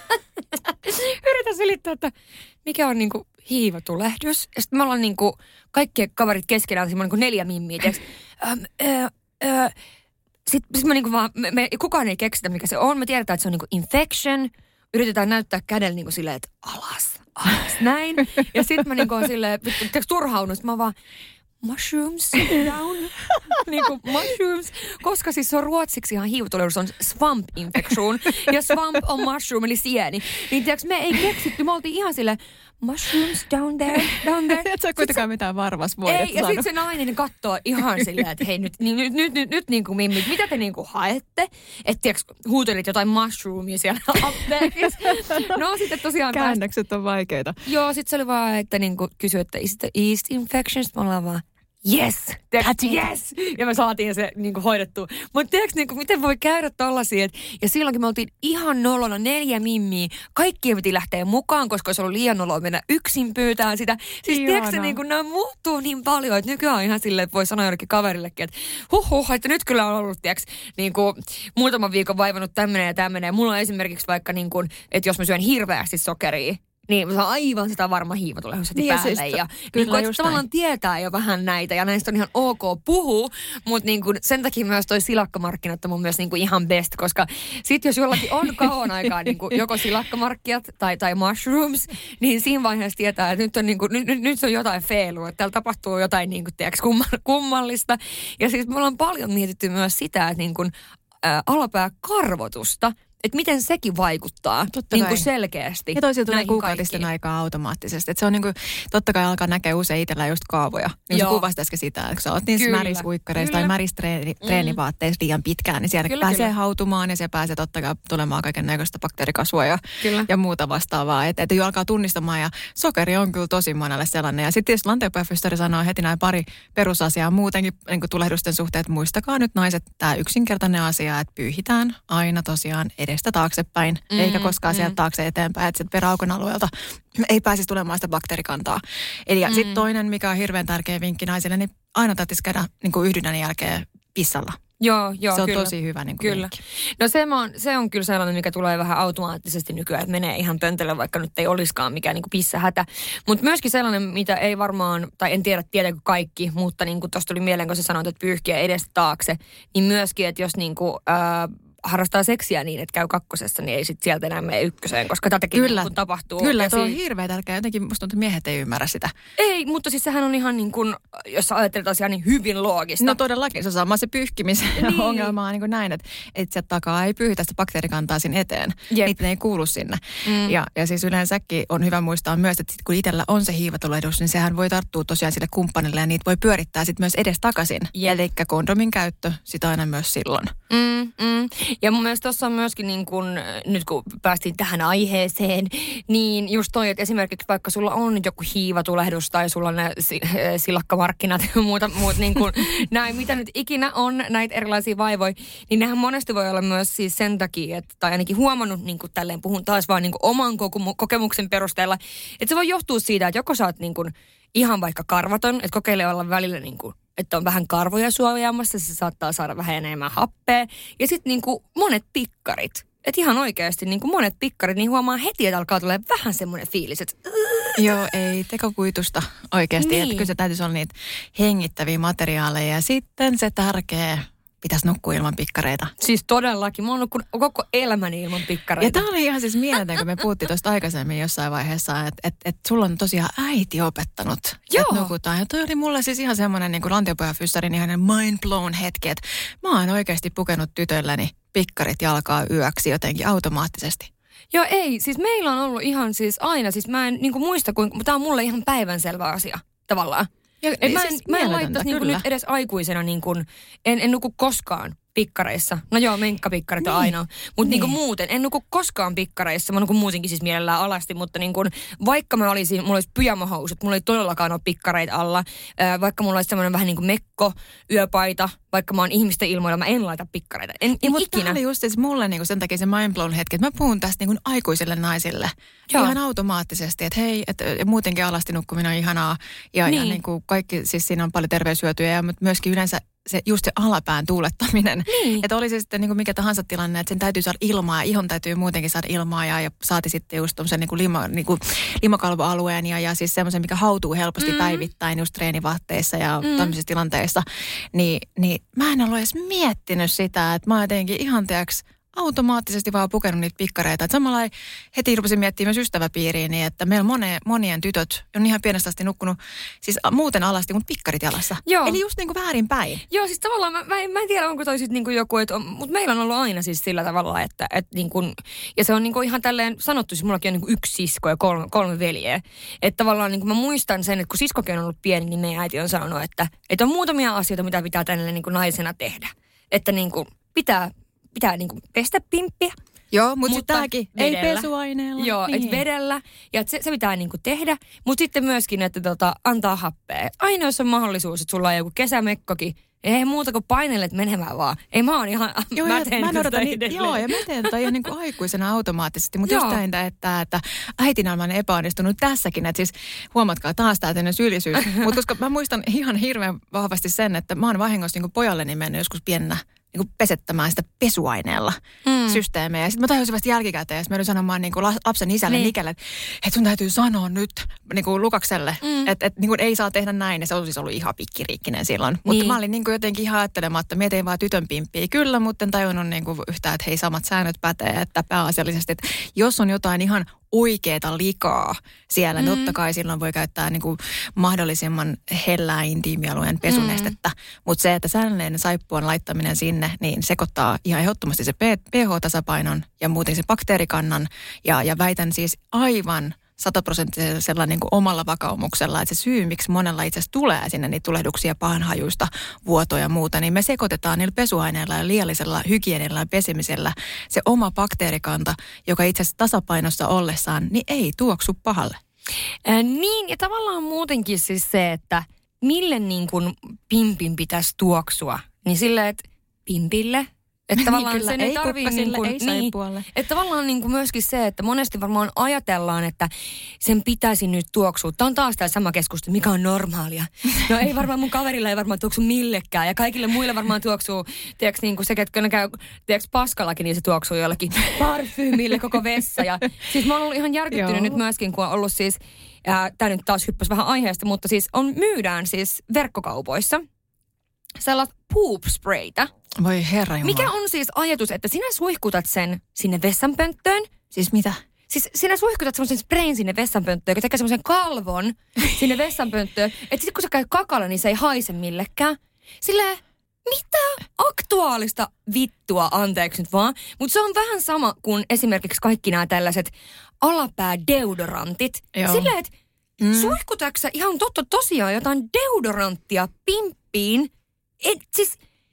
yritän selittää, että mikä on niinku hiivatulehdus. Ja sitten me ollaan niinku kaikki kaverit keskenään semmoinen niinku neljä mimmiä, tiiäks. Ähm, äh, äh. Sitten sit me niinku vaan, me, me, kukaan ei keksitä mikä se on. Me tiedetään, että se on niinku infection. Yritetään näyttää kädellä niinku silleen, että alas, alas, näin. Ja sitten mä niinku on silleen, tiiäks turhaunut. Mä vaan, mushrooms down. Niinku mushrooms. Koska siis se on ruotsiksi ihan hiivatulehdus, on swamp infection. Ja swamp on mushroom, eli sieni. Niin tiiäks, me ei keksitty. Me oltiin ihan silleen, mushrooms down there, down there. Et sä kuitenkaan mitään varvasvuodet Ei, ja sitten se nainen katsoo ihan silleen, että hei nyt, nyt, nyt, nyt, nyt, nyt niin kuin mimmit, mitä te niin kuin haette? Että tiiäks, huutelit jotain mushroomia siellä apteekissa. No sitten tosiaan käännökset on vaikeita. Joo, sitten se oli vaan, että niin kuin kysyi, että is the yeast infections? Me ollaan vaan, yes, that's yes. Ja me saatiin se niin kuin hoidettua. Mutta tiedätkö, niin kuin, miten voi käydä tollaisia? Ja silloinkin me oltiin ihan nolona, neljä mimmiä. Kaikki piti lähteä mukaan, koska olisi ollut liian noloa mennä yksin pyytään sitä. Siis tiedätkö, niin kuin, nämä muuttuu niin paljon, että nykyään on ihan silleen, että voi sanoa jollekin kaverillekin, että huh huh, että nyt kyllä on ollut, tiedätkö, niin kuin muutaman viikon vaivannut tämmöinen ja tämmöinen. Ja mulla on esimerkiksi vaikka, niin kuin, että jos mä syön hirveästi sokeria, niin se on aivan sitä varma hiivatulehdus heti niin, päälle. Siis, ja niin kuin, että tavallaan tietää jo vähän näitä ja näistä on ihan ok puhua, mutta niin kuin, sen takia myös toi silakkamarkkinat on mun myös niin kuin ihan best, koska sit jos jollakin on kauan aikaa niin kuin joko silakkamarkkinat tai, tai mushrooms, niin siinä vaiheessa tietää, että nyt on, niin kuin, nyt, nyt, nyt on jotain feilua, että täällä tapahtuu jotain niin kuin, tiedätkö, kummallista. Ja siis me ollaan paljon mietitty myös sitä, että niin kuin, ä, alapääkarvotusta, että miten sekin vaikuttaa niin kuin selkeästi. Ja toisaalta tulee kuukautisten aikaa automaattisesti. Että se on niin kuin, totta kai alkaa näkeä usein itsellä just kaavoja. Niin sä kuvasit äsken sitä, että kun sä oot niissä märisuikkareissa tai märissä treeni, mm. treenivaatteissa liian pitkään, niin siellä kyllä, pääsee kyllä. hautumaan ja se pääsee totta kai tulemaan kaiken näköistä bakteerikasvua ja, ja muuta vastaavaa. Että et jo alkaa tunnistamaan ja sokeri on kyllä tosi monelle sellainen. Ja sitten tietysti lanteopääfystari sanoo heti näin pari perusasiaa muutenkin niin kuin tulehdusten suhteen, että muistakaa nyt naiset tämä yksinkertainen asia, että pyyhitään aina tosiaan edestä taaksepäin, mm, eikä koskaan mm. sieltä taakse eteenpäin, että peräaukon alueelta ei pääsisi tulemaan sitä bakteerikantaa. Eli mm. sitten toinen, mikä on hirveän tärkeä vinkki naisille, niin aina täytyisi käydä niin kuin yhdynnän jälkeen pissalla. Joo, joo, se on kyllä. tosi hyvä niin kuin kyllä. No se on, se on kyllä sellainen, mikä tulee vähän automaattisesti nykyään, että menee ihan pöntelle, vaikka nyt ei olisikaan mikään niin kuin pissähätä. Mutta myöskin sellainen, mitä ei varmaan, tai en tiedä tietääkö kaikki, mutta niin kuin tuossa tuli mieleen, kun sä sanoit, että pyyhkiä edestä taakse, niin myöskin, että jos niin kuin, ää, harrastaa seksiä niin, että käy kakkosessa, niin ei sitten sieltä enää mene ykköseen, koska tätäkin kyllä, niin tapahtuu. Kyllä, se on hirveä tärkeää. Jotenkin musta tuntuu, että miehet ei ymmärrä sitä. Ei, mutta siis sehän on ihan niin kuin, jos sä ajattelet asiaa, niin hyvin loogista. No todellakin, se on sama se pyyhkimisen niin. ongelma on niin kuin näin, että, että sieltä takaa ei pyyhitä sitä bakteerikantaa sinne eteen. Jep. Niitä ei kuulu sinne. Mm. Ja, ja siis yleensäkin on hyvä muistaa myös, että sit kun itsellä on se hiivatulehdus, niin sehän voi tarttua tosiaan sille kumppanille ja niitä voi pyörittää sitten myös edes takaisin. Eli kondomin käyttö sitä aina myös silloin. Mm, mm. Ja mun mielestä tuossa on myöskin niin kun, nyt kun päästiin tähän aiheeseen, niin just toi, että esimerkiksi vaikka sulla on joku hiivatulehdus tai sulla on ne silakkamarkkinat ja muuta, muut niin kuin näin, mitä nyt ikinä on näitä erilaisia vaivoja, niin nehän monesti voi olla myös siis sen takia, että, tai ainakin huomannut, niin kuin tälleen puhun taas vaan niin kuin oman kokemuksen perusteella, että se voi johtua siitä, että joko sä oot niin kuin ihan vaikka karvaton, että kokeile olla välillä niin kuin, että on vähän karvoja suojaamassa, se saattaa saada vähän enemmän happea. Ja sitten niinku monet pikkarit. Että ihan oikeasti niinku monet pikkarit, niin huomaa heti, että alkaa tulla vähän semmoinen fiilis, että joo, ei tekokuitusta oikeasti. Niin. Että kyllä se täytyisi olla niitä hengittäviä materiaaleja. Ja sitten se tärkeä, pitäisi nukkua ilman pikkareita. Siis todellakin. Mä oon nukkunut koko elämäni ilman pikkareita. Ja tää oli ihan siis mieletön, kun me puhuttiin tuosta aikaisemmin jossain vaiheessa, että et, et sulla on tosiaan äiti opettanut, että nukutaan. Ja toi oli mulle siis ihan semmoinen niin kuin lantiopojafyssarin ihanen mind blown hetki, että mä oon oikeasti pukenut tytölläni pikkarit jalkaa yöksi jotenkin automaattisesti. Joo, ei. Siis meillä on ollut ihan siis aina, siis mä en niin kuin muista, kun tää on mulle ihan päivänselvä asia tavallaan. Ja, mä en, siis mä en laittaisi niin nyt edes aikuisena, niin kuin, en, en nuku koskaan pikkareissa. No joo, menkkapikkarit on niin. ainoa. Mutta niin. niinku muuten, en nuku koskaan pikkareissa. Mä nukun muutenkin siis mielellään alasti, mutta niinku, vaikka mä olisin, mulla olisi pyjamahousut, mulla ei todellakaan ole pikkareita alla. Äh, vaikka mulla olisi semmoinen vähän niin kuin mekko, yöpaita, vaikka mä oon ihmisten ilmoilla, mä en laita pikkareita. En, en mutta ikinä. Tämä oli just siis mulle niinku sen takia se mindblown hetki, että mä puhun tästä niinku aikuisille naisille. Joo. Ihan automaattisesti, että hei, että muutenkin alasti nukkuminen on ihanaa. Ja, niin. ja niinku kaikki, siis siinä on paljon terveyshyötyjä, mutta myöskin yleensä se, just se alapään tuulettaminen. Niin. Että oli se sitten niin kuin mikä tahansa tilanne, että sen täytyy saada ilmaa ja ihon täytyy muutenkin saada ilmaa ja, ja saati sitten just tommosen niin kuin lima, niin kuin limakalvoalueen ja, ja siis semmoisen, mikä hautuu helposti mm. päivittäin just treenivaatteissa ja mm. tämmöisissä tilanteissa. Ni, niin mä en ole edes miettinyt sitä, että mä jotenkin ihan tiiäks automaattisesti vaan pukenut niitä pikkareita. Et samalla heti rupesin miettimään myös ystäväpiiriin, niin että meillä monien, monien tytöt on ihan pienestä asti nukkunut siis muuten alasti, mutta pikkarit jalassa. Joo. Eli just niin kuin väärin päin. Joo, siis tavallaan mä, mä, en, mä en tiedä, onko toi sitten niinku joku, mutta meillä on ollut aina siis sillä tavalla, että et niinku, ja se on niinku ihan tälleen sanottu, siis mullakin on niinku yksi sisko ja kolme, kolme veljeä. Että tavallaan niinku mä muistan sen, että kun siskokin on ollut pieni, niin meidän äiti on sanonut, että, että on muutamia asioita, mitä pitää tänne niinku naisena tehdä. Että niinku pitää... Pitää niinku pestä pimppiä. Joo, mutta sitten tämäkin ei pesuaineella. Joo, niin. että vedellä. Ja et se, se pitää niinku tehdä. Mutta sitten myöskin, että tota, antaa happea. Aina jos on mahdollisuus, että sulla on joku kesämekkokin. Ei muuta kuin painelet menemään vaan. Ei mä oon ihan, joo, mä teen mä tästä ni- Joo, ja mä teen tota ihan niin kuin aikuisena automaattisesti. Mutta just näin, että, että äitinä mä epäonnistunut tässäkin. Että siis huomatkaa taas tää tämmöinen syyllisyys. Mutta koska mä muistan ihan hirveän vahvasti sen, että mä oon vahingossa niin pojalleni mennyt joskus pienenä niin pesettämään sitä pesuaineella mm. systeemejä. Ja sitten mä tajusin vasta jälkikäteen, ja sitten mä yritin sanomaan niin lapsen isälle niin. Nikelle, että et sun täytyy sanoa nyt niin kuin Lukakselle, mm. että et, niin ei saa tehdä näin. Ja se on siis ollut ihan pikkiriikkinen silloin. Niin. Mutta mä olin niin kuin jotenkin ihan ajattelematta, mä tein vaan tytön pimppiä. Kyllä, mutta en tajunnut niin kuin yhtään, että hei, samat säännöt pätee. Että pääasiallisesti, että jos on jotain ihan oikeeta likaa siellä, mm. totta kai silloin voi käyttää niin kuin mahdollisimman hellää intiimialueen pesunestettä. Mm. Mutta se, että säännöllinen saippuan laittaminen sinne, niin sekoittaa ihan ehdottomasti se pH-tasapainon ja muuten se bakteerikannan. Ja, ja väitän siis aivan sataprosenttisella niin kuin omalla vakaumuksella, että se syy, miksi monella itse asiassa tulee sinne niitä tulehduksia, pahanhajuista, vuotoja ja muuta, niin me sekoitetaan niillä pesuaineilla ja liiallisella hygienillä ja pesimisellä se oma bakteerikanta, joka itse asiassa tasapainossa ollessaan, niin ei tuoksu pahalle. Äh, niin, ja tavallaan muutenkin siis se, että mille niin kuin pimpin pitäisi tuoksua, niin silleen, että pimpille. Että tavallaan kyllä, sen ei tarvii niin kuin, ei niin, että tavallaan niin kuin myöskin se, että monesti varmaan ajatellaan, että sen pitäisi nyt tuoksua. Tämä on taas tämä sama keskustelu, mikä on normaalia. No ei varmaan mun kaverilla ei varmaan tuoksu millekään ja kaikille muille varmaan tuoksuu, tiedätkö niin kuin se, ketkä ne käy, tiedätkö paskallakin, niin se tuoksuu jollekin parfyymille koko vessa. Ja siis mä oon ollut ihan järkyttynyt nyt myöskin, kun on ollut siis, tämä nyt taas hyppäsi vähän aiheesta, mutta siis on myydään siis verkkokaupoissa sellaista poop-spraytä. Voi herra jumala. Mikä on siis ajatus, että sinä suihkutat sen sinne vessanpönttöön? Siis mitä? Siis sinä suihkutat semmoisen sprayin sinne vessanpönttöön, joka tekee semmoisen kalvon sinne vessanpönttöön. Että sitten kun sä käyt kakalla, niin se ei haise millekään. Silleen, mitä aktuaalista vittua, anteeksi nyt vaan. Mutta se on vähän sama kuin esimerkiksi kaikki nämä tällaiset alapäädeodorantit. Silleen, että mm. suihkutatko sä ihan totta tosiaan jotain deodoranttia pimppiin? Et siis...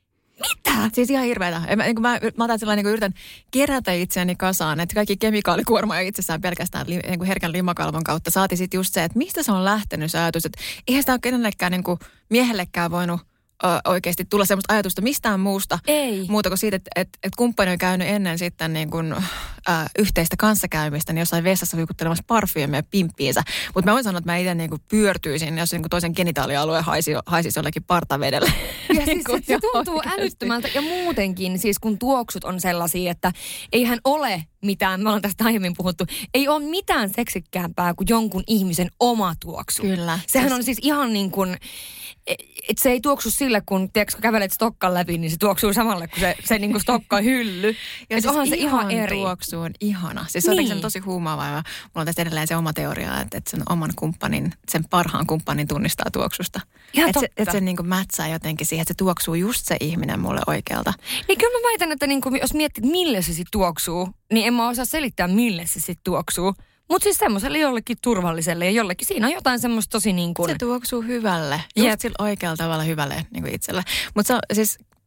Mitä? Siis ihan hirveetä. Mä, niin mä, mä otan sillä niin yritän kerätä itseäni kasaan, että kaikki kemikaalikuorma ei itsessään pelkästään li, niin herkän limakalvon kautta. Saati sitten just se, että mistä se on lähtenyt se ajatus, että eihän sitä ole kenellekään niin kuin miehellekään voinut ö, oikeasti tulla semmoista ajatusta mistään muusta. Ei. Muuta kuin siitä, että, että, että kumppani on käynyt ennen sitten niin kuin, ö, yhteistä kanssakäymistä, niin jossain vessassa viikuttelemassa parfyymiä pimppiinsä. Mutta mä voin sanoa, että mä itse niin kuin pyörtyisin, jos niin kuin toisen genitaalialueen haisi, haisisi jollekin partavedellä. Ja siis se, se tuntuu älyttömältä. Ja muutenkin, siis kun tuoksut on sellaisia, että eihän ole mitään, me ollaan tästä aiemmin puhuttu, ei ole mitään seksikkäämpää kuin jonkun ihmisen oma tuoksu. Kyllä. Sehän siis on siis ihan niin kuin, että se ei tuoksu sille, kun tiedätkö, kun kävelet stokkan läpi, niin se tuoksuu samalle kuin se, se niin kuin stokka hylly. Ja siis onhan se ihan eri. Tuoksu on ihana. Siis niin. se on tosi huumaava. Ja mulla on tästä edelleen se oma teoria, että, että sen oman kumppanin, sen parhaan kumppanin tunnistaa tuoksusta. Että se, et se niin kuin mätsää jotenkin siihen, että se tuoksuu just se ihminen mulle oikealta. Niin kyllä mä väitän, että niin kuin, jos miettii, millä se sit tuoksuu, niin en mä osaa selittää, millä se sit tuoksuu. Mutta siis semmoiselle jollekin turvalliselle ja jollekin siinä on jotain semmoista tosi niin kuin... Se tuoksuu hyvälle. Just sillä oikealla tavalla hyvälle niin kuin itselle. Mutta siis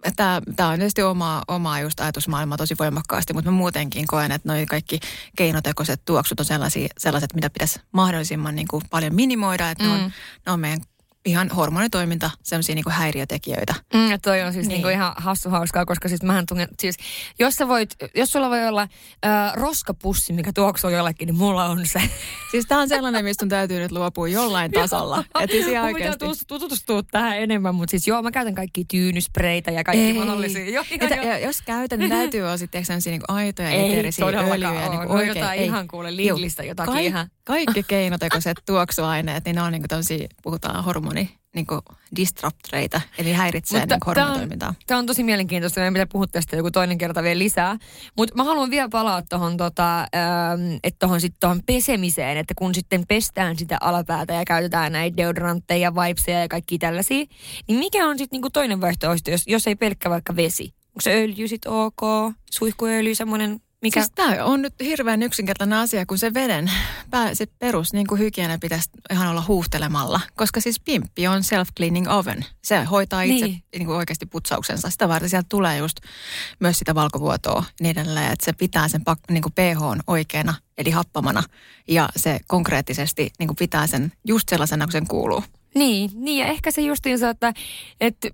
tämä on tietysti oma, omaa just ajatusmaailmaa tosi voimakkaasti, mutta mä muutenkin koen, että noi kaikki keinotekoiset tuoksut on sellaisia, sellaiset, mitä pitäisi mahdollisimman niin kuin paljon minimoida, että mm. ne, on, ne on meidän ihan hormonitoiminta, sellaisia niinku häiriötekijöitä. Mm, ja toi on siis niin. niinku ihan hassu hauskaa, koska siis mähän tunnen, siis jos sä voit, jos sulla voi olla äh, roskapussi, mikä tuoksuu jollekin, niin mulla on se. Siis tää on sellainen, mistä on täytyy nyt luopua jollain tasolla. Että siis ihan oikeasti. Mun pitää tutustua tähän enemmän, mutta siis joo, mä käytän kaikkia tyynyspreitä ja kaikki mahdollisia. Jo, Että, jo. Jos käytän, niin täytyy olla sitten sellaisia niinku aitoja eteerisiä öljyjä. Niinku oikein. Jotain ei. Ihan kuule Lidlistä jotakin Kaik, ihan. Kaikki keinotekoiset tuoksuaineet, niin ne on niinku tämmöisiä, puhutaan hormoni, niinku disruptoreita, eli häiritsee niinku hormonitoimintaa. Tämä on tosi mielenkiintoista, meidän pitää puhua tästä joku toinen kerta vielä lisää. Mutta mä haluan vielä palaa tuohon tota, että tuohon sitten tuohon pesemiseen, että kun sitten pestään sitä alapäätä ja käytetään näitä deodorantteja, vibeseja ja kaikkia tällaisia, niin mikä on sitten niinku toinen vaihtoehto, jos, jos ei pelkkä vaikka vesi? Onko se öljy sitten ok? Suihkuöljy semmoinen? Mikä? Siis tämä on nyt hirveän yksinkertainen asia, kun se veden, se perus niin kuin hygienia pitäisi ihan olla huuhtelemalla. Koska siis pimppi on self-cleaning oven. Se hoitaa itse niin. Niin kuin oikeasti putsauksensa. Sitä varten sieltä tulee just myös sitä valkovuotoa niin edelleen, että se pitää sen niin kuin pH:n oikeana, eli happamana. Ja se konkreettisesti niin kuin pitää sen just sellaisena, kun sen kuuluu. Niin, niin ja ehkä se justiinsa, että... että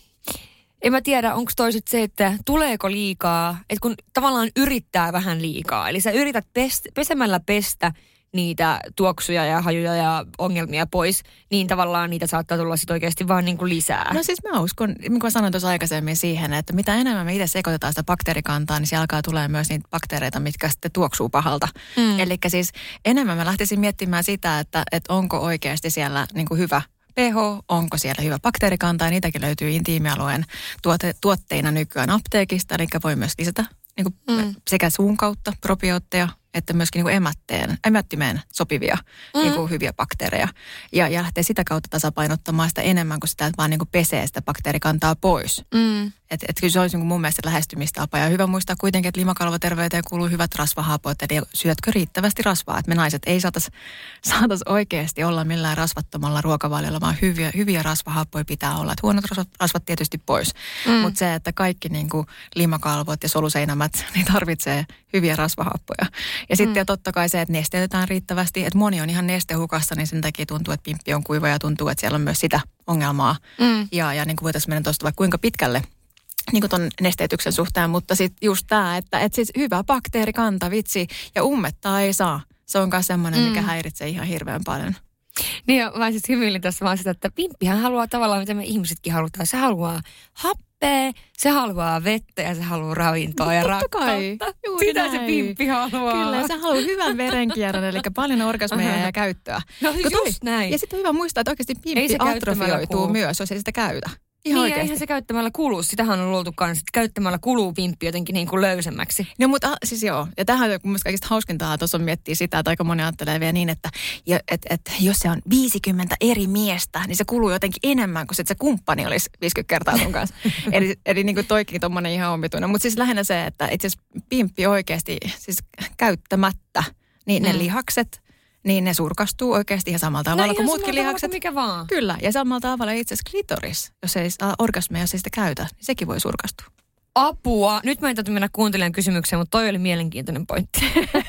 en mä tiedä, onko toiset se, että tuleeko liikaa, että kun tavallaan yrittää vähän liikaa. Eli sä yrität pest, pesemällä pestä niitä tuoksuja ja hajuja ja ongelmia pois, niin tavallaan niitä saattaa tulla sitten oikeasti vaan niin kuin lisää. No siis mä uskon, niin kuin sanoin tuossa aikaisemmin siihen, että mitä enemmän me itse sekoitetaan sitä bakteerikantaa, niin siellä alkaa tulee myös niitä bakteereita, mitkä sitten tuoksuu pahalta. Mm. Eli siis enemmän mä lähtisin miettimään sitä, että, että onko oikeasti siellä niin kuin hyvä pH, onko siellä hyvä bakteerikanta, ja niitäkin löytyy intiimialueen tuote, tuotteina nykyään apteekista, eli voi myös lisätä niin kuin mm. sekä suun kautta probiootteja, että myöskin niin kuin emätteen, emättimeen sopivia mm. niin kuin hyviä bakteereja. Ja, ja lähtee sitä kautta tasapainottamaan sitä enemmän kuin sitä, että vaan niin kuin pesee sitä bakteerikantaa pois. Mm. Että et kyllä se olisi niin kuin mun mielestä lähestymistapa. Ja hyvä muistaa kuitenkin, että limakalvoterveyteen kuuluu hyvät rasvahapot, eli syötkö riittävästi rasvaa. Että me naiset ei saatais, saatais oikeasti olla millään rasvattomalla ruokavaliolla, vaan hyviä, hyviä rasvahappoja pitää olla. Että huonot rasvat, rasvat tietysti pois. Mm. Mutta se, että kaikki niin kuin limakalvot ja soluseinämät, niin tarvitsee hyviä rasvahappoja. Ja sitten mm. totta kai se, että nesteytetään riittävästi, että moni on ihan nestehukassa, niin sen takia tuntuu, että pimppi on kuiva ja tuntuu, että siellä on myös sitä ongelmaa. Mm. Ja, ja niin kuin voitaisiin mennä tuosta vaikka kuinka pitkälle niin kuin ton nesteytyksen suhteen, mutta sitten just tämä, että, että siis hyvä bakteerikanta, vitsi, ja ummettaa ei saa. Se on myös semmoinen, mikä mm. häiritsee ihan hirveän paljon. Niin ja mä siis hymyilin tässä vaan sitä, että pimppihän haluaa tavallaan, mitä me ihmisetkin halutaan. Se haluaa happea, se haluaa vettä ja se haluaa ravintoa no, ja rakkautta. Kai. Sitä näin. Se pimppi haluaa. Kyllä, se haluaa hyvän verenkierron, eli paljon orgasmeja ja käyttöä. No just toi, näin. Ja sitten on hyvä muistaa, että oikeasti pimppi atrofioituu myös, jos ei sitä käytä. Ihan niin, ja eihän se käyttämällä kuluu. Sitähän on luultu kanssa, että käyttämällä kuluu pimppi jotenkin niin kuin löysemmäksi. No mutta siis joo, ja tähän on mielestäni kaikista hauskintaa tuossa on miettiä sitä, että aika moni ajattelee vielä niin, että ja, et, et, jos se on viisikymmentä eri miestä, niin se kuluu jotenkin enemmän kuin se, että se kumppani olisi viisikymmentä kertaa sun kanssa. eli eli niin kuin toikin tommoinen ihan omituinen. Mutta siis lähinnä se, että itse asiassa pimppi oikeasti siis käyttämättä, niin ne mm. lihakset, niin ne surkastuu oikeasti ihan samalla tavalla no, kuin muutkin lihakset. Mikä vaan. Kyllä, ja samalla tavalla itse asiassa klitoris, jos ei saa orgasmeja, jos ei sitä käytä, niin sekin voi surkastua. Apua! Nyt mä en täytyy mennä kuuntelemaan kysymykseen, mutta toi oli mielenkiintoinen pointti.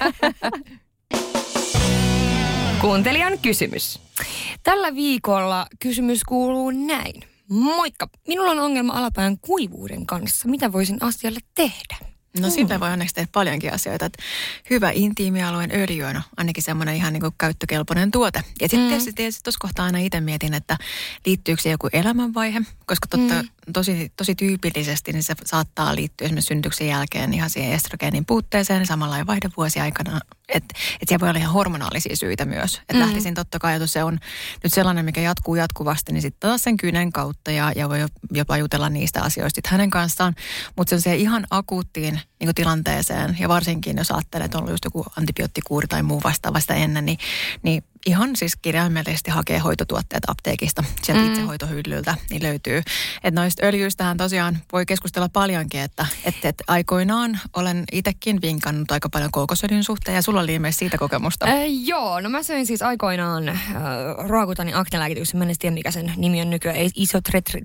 Kuuntelijan kysymys. Tällä viikolla kysymys kuuluu näin. Moikka! Minulla on ongelma alapään kuivuuden kanssa. Mitä voisin asialle tehdä? No sillä voi onneksi tehdä paljonkin asioita. Että hyvä intiimialueen öljy on ainakin semmoinen ihan niin kuin käyttökelpoinen tuote. Ja sitten mm. tietysti tuossa kohtaa aina itse mietin, että liittyykö se joku elämänvaihe, koska totta, mm. tosi, tosi tyypillisesti niin se saattaa liittyä esimerkiksi synnytyksen jälkeen ihan siihen estrogeenin puutteeseen, samalla ja vaihdevuosi aikana. Että et siellä voi olla ihan hormonaalisia syitä myös. Että mm. lähtisin totta kai, että se on nyt sellainen, mikä jatkuu jatkuvasti, niin sitten taas sen kynen kautta ja, ja voi jopa jutella niistä asioista hänen kanssaan. Mutta se on se ihan akuuttiin niin tilanteeseen ja varsinkin jos ajattelee, että on ollut just joku antibioottikuuri tai muu vastaavasta ennen, niin, niin ihan siis kirjaimellisesti hakee hoitotuotteet apteekista, sieltä mm. itsehoitohyllyltä, niin löytyy. Että noista öljyistähän tosiaan voi keskustella paljonkin, että, että, että aikoinaan olen itsekin vinkannut aika paljon kookosöljyn suhteen, ja sulla oli ilmeisesti siitä kokemusta. Äh, joo, no mä söin siis aikoinaan äh, ruokutanin aknelääkityksen, mä en tiedä mikä sen nimi on nykyään, ei isotretri,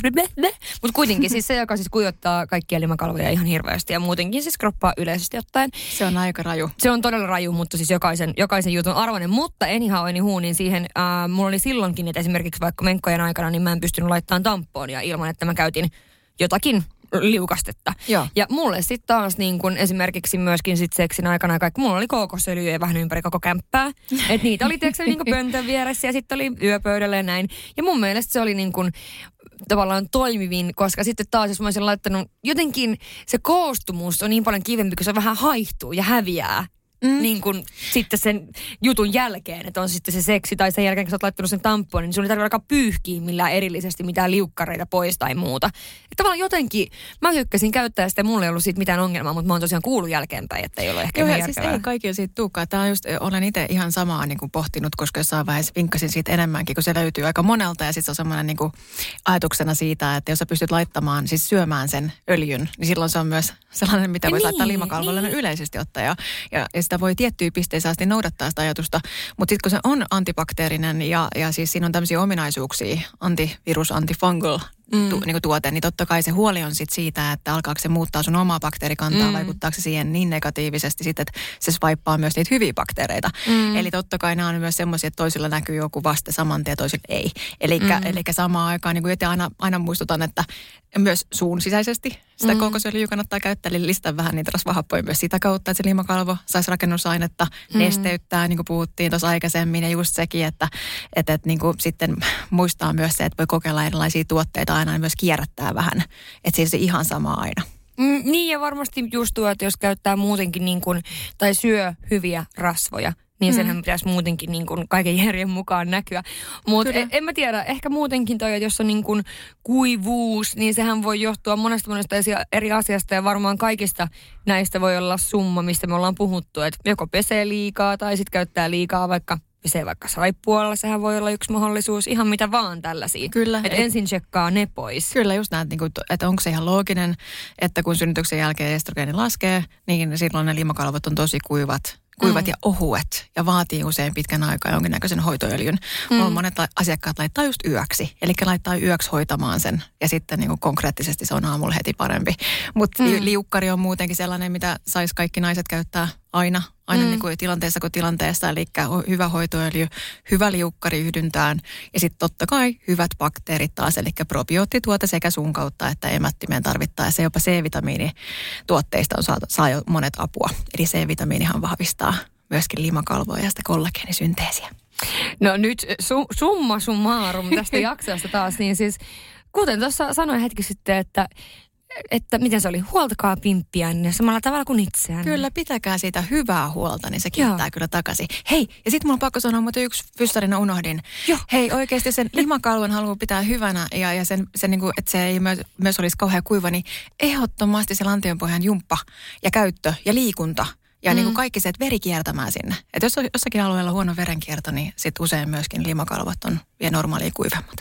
mutta kuitenkin siis se, joka siis kujottaa kaikkia limakalvoja ihan hirveästi ja muutenkin siis kroppaa yleisesti ottaen. Se on aika raju. Se on todella raju, mutta siis jokaisen, jokaisen jutun arvoinen, mutta anyhow, anyhow, niin siihen äh, mulla oli silloinkin, että esimerkiksi vaikka menkkojen aikana, niin mä en pystynyt laittamaan tamponia ilman, että mä käytin jotakin liukastetta. Joo. Ja mulle sitten taas niin kun esimerkiksi myöskin sit seksin aikana kaikki, mulla oli kookosöljyä vähän ympäri koko kämppää. Että niitä oli tietysti niin pöntön vieressä ja sitten oli yöpöydällä ja näin. Ja mun mielestä se oli niin kun tavallaan toimivin, koska sitten taas jos mä olisin laittanut, jotenkin se koostumus on niin paljon kivempi, kun se vähän haihtuu ja häviää. Mm. Niin kuin sitten sen jutun jälkeen, että on sitten se seksi tai sen jälkeen, kun sä oot laittanut sen tampoon, niin sun ei tarvitse alkaa pyyhkiä millään erillisesti mitään liukkareita pois tai muuta. Että tavallaan jotenkin, mä tykkäsin käyttää sitä ja mulla ei ollut siitä mitään ongelmaa, mutta mä oon tosiaan kuullut jälkeenpäin, että ei ole ehkä Joo, ihan siis järkevää. ei kaikilla siitä tulekaan. Tämä on just, olen itse ihan samaa niin kuin pohtinut, koska jossain vaiheessa vinkkasin siitä enemmänkin, kun se löytyy aika monelta ja sitten se on semmoinen niin kuin ajatuksena siitä, että jos sä pystyt laittamaan, siis syömään sen öljyn, niin silloin se on myös sellainen, mitä voi niin, laittaa limakalvoille niin. yleisesti ottaa ja, ja, ja sitä voi tiettyä pisteessä asti noudattaa sitä ajatusta, mutta sitten kun se on antibakteerinen ja, ja siis siinä on tämmöisiä ominaisuuksia, antivirus, antifungal mm. tu, niin tuote, niin totta kai se huoli on sitten siitä, että alkaako se muuttaa sun omaa bakteerikantaa, mm. vaikuttaako se siihen niin negatiivisesti sitten, että se swaippaa myös niitä hyviä bakteereita. Mm. Eli totta kai nämä on myös semmoisia, että toisilla näkyy joku vaste saman tien ja toisilla ei. Elikkä, mm. elikkä samaan aikaan, niin kuin aina, aina muistutan, että myös suun sisäisesti sitä mm. kookosöljyä kannattaa käyttää, eli lisätä vähän niitä rasvahappoja myös sitä kautta, että se limakalvo saisi rakennusainetta, mm. nesteyttää, niin kuin puhuttiin tuossa aikaisemmin, ja just sekin, että, että, että niin kuin sitten muistaa myös se, että voi kokeilla erilaisia tuotteita aina ja myös kierrättää vähän, että se ei se ihan sama aina. Mm, niin ja varmasti just tuo, että jos käyttää muutenkin niin kuin, tai syö hyviä rasvoja, niin senhän mm. pitäisi muutenkin niin kuin kaiken järjen mukaan näkyä. Mutta en, en mä tiedä, ehkä muutenkin toi, että jos on niin kuin kuivuus, niin sehän voi johtua monesta monesta eri asiasta. Ja varmaan kaikista näistä voi olla summa, mistä me ollaan puhuttu. Että joko pesee liikaa tai sitten käyttää liikaa vaikka pesee vaikka saippualla. Sehän voi olla yksi mahdollisuus. Ihan mitä vaan tällaisia. Kyllä. Että ensin tsekkaa ne pois. Kyllä just näet, että onko se ihan looginen, että kun synnytyksen jälkeen estrogeeni laskee, niin silloin ne limakalvot on tosi kuivat. Kuivat mm. ja ohuet ja vaatii usein pitkän aikaa jonkinnäköisen hoitoöljyn. Mm. Mulla on monet asiakkaat laittaa just yöksi. Eli laittaa yöksi hoitamaan sen ja sitten niin kuin konkreettisesti se on aamulla heti parempi. Mutta mm. liukkari on muutenkin sellainen, mitä sais kaikki naiset käyttää aina. Aina mm. niin kuin tilanteessa kuin tilanteessa. Eli hyvä hoitoöljy, hyvä liukkari yhdyntään ja sitten totta kai hyvät bakteerit taas. Eli probioottituote sekä sun kautta että emättimeen tarvittaessa. Jopa C-vitamiinituotteista on saa, saa jo monet apua. Eli C-vitamiinihan vahvistaa myöskin limakalvoa ja sitä kollageenisynteesiä. No nyt su, summa summarum tästä jaksosta taas. Niin siis, kuten tuossa sanoin hetki sitten, että että miten se oli, huoltakaa pimppiänne samalla tavalla kuin itseään. Kyllä, pitäkää siitä hyvää huolta, niin se kiittää kyllä takaisin. Hei, ja sitten mulla on pakko sanoa, mutta yksi fyssarina unohdin. Joo. Hei, oikeasti sen limakalvon haluaa pitää hyvänä ja, ja sen, sen niin kuin, että se ei myös, myös olisi kauhean kuiva, niin ehdottomasti se lantionpohjan jumppa ja käyttö ja liikunta. Ja mm. niin kuin kaikki se, että veri kiertämään sinne. Että jos on jossakin alueella huono verenkierto, niin sitten usein myöskin limakalvot on vielä normaalia kuivemmat.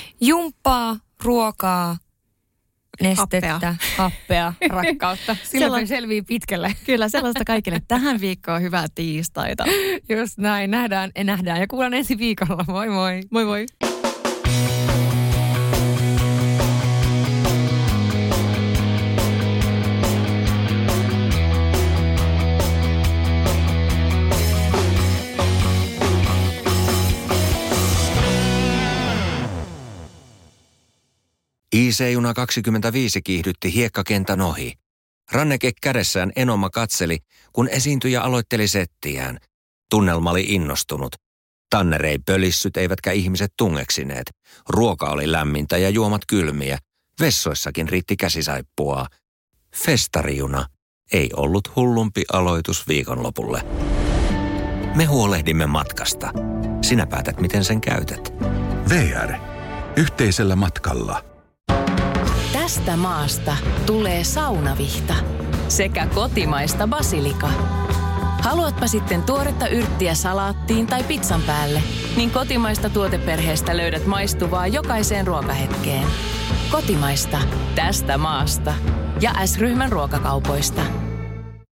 Jumppaa, ruokaa, nestettä, happea, happea rakkautta. Silloin Sella- selvii pitkälle. Kyllä, sellaista kaikille. Tähän viikkoon hyvää tiistaita. Just näin. Nähdään, nähdään ja kuullaan ensi viikolla. Moi moi. Moi moi. I C-juna kaksikymmentäviisi kiihdytti hiekkakentän ohi. Ranneke kädessään Enoma katseli, kun esiintyjä aloitteli settiään. Tunnelma oli innostunut. Tanner ei pölissyt eivätkä ihmiset tungeksineet. Ruoka oli lämmintä ja juomat kylmiä. Vessoissakin riitti käsisaippua. Festarijuna ei ollut hullumpi aloitus viikonlopulle. Me huolehdimme matkasta. Sinä päätät, miten sen käytät. V R. Yhteisellä matkalla. Tästä maasta tulee saunavihta sekä kotimaista basilika. Haluatpa sitten tuoretta yrttiä salaattiin tai pizzan päälle, niin kotimaista tuoteperheestä löydät maistuvaa jokaiseen ruokahetkeen. Kotimaista, tästä maasta. Ja S-ryhmän ruokakaupoista.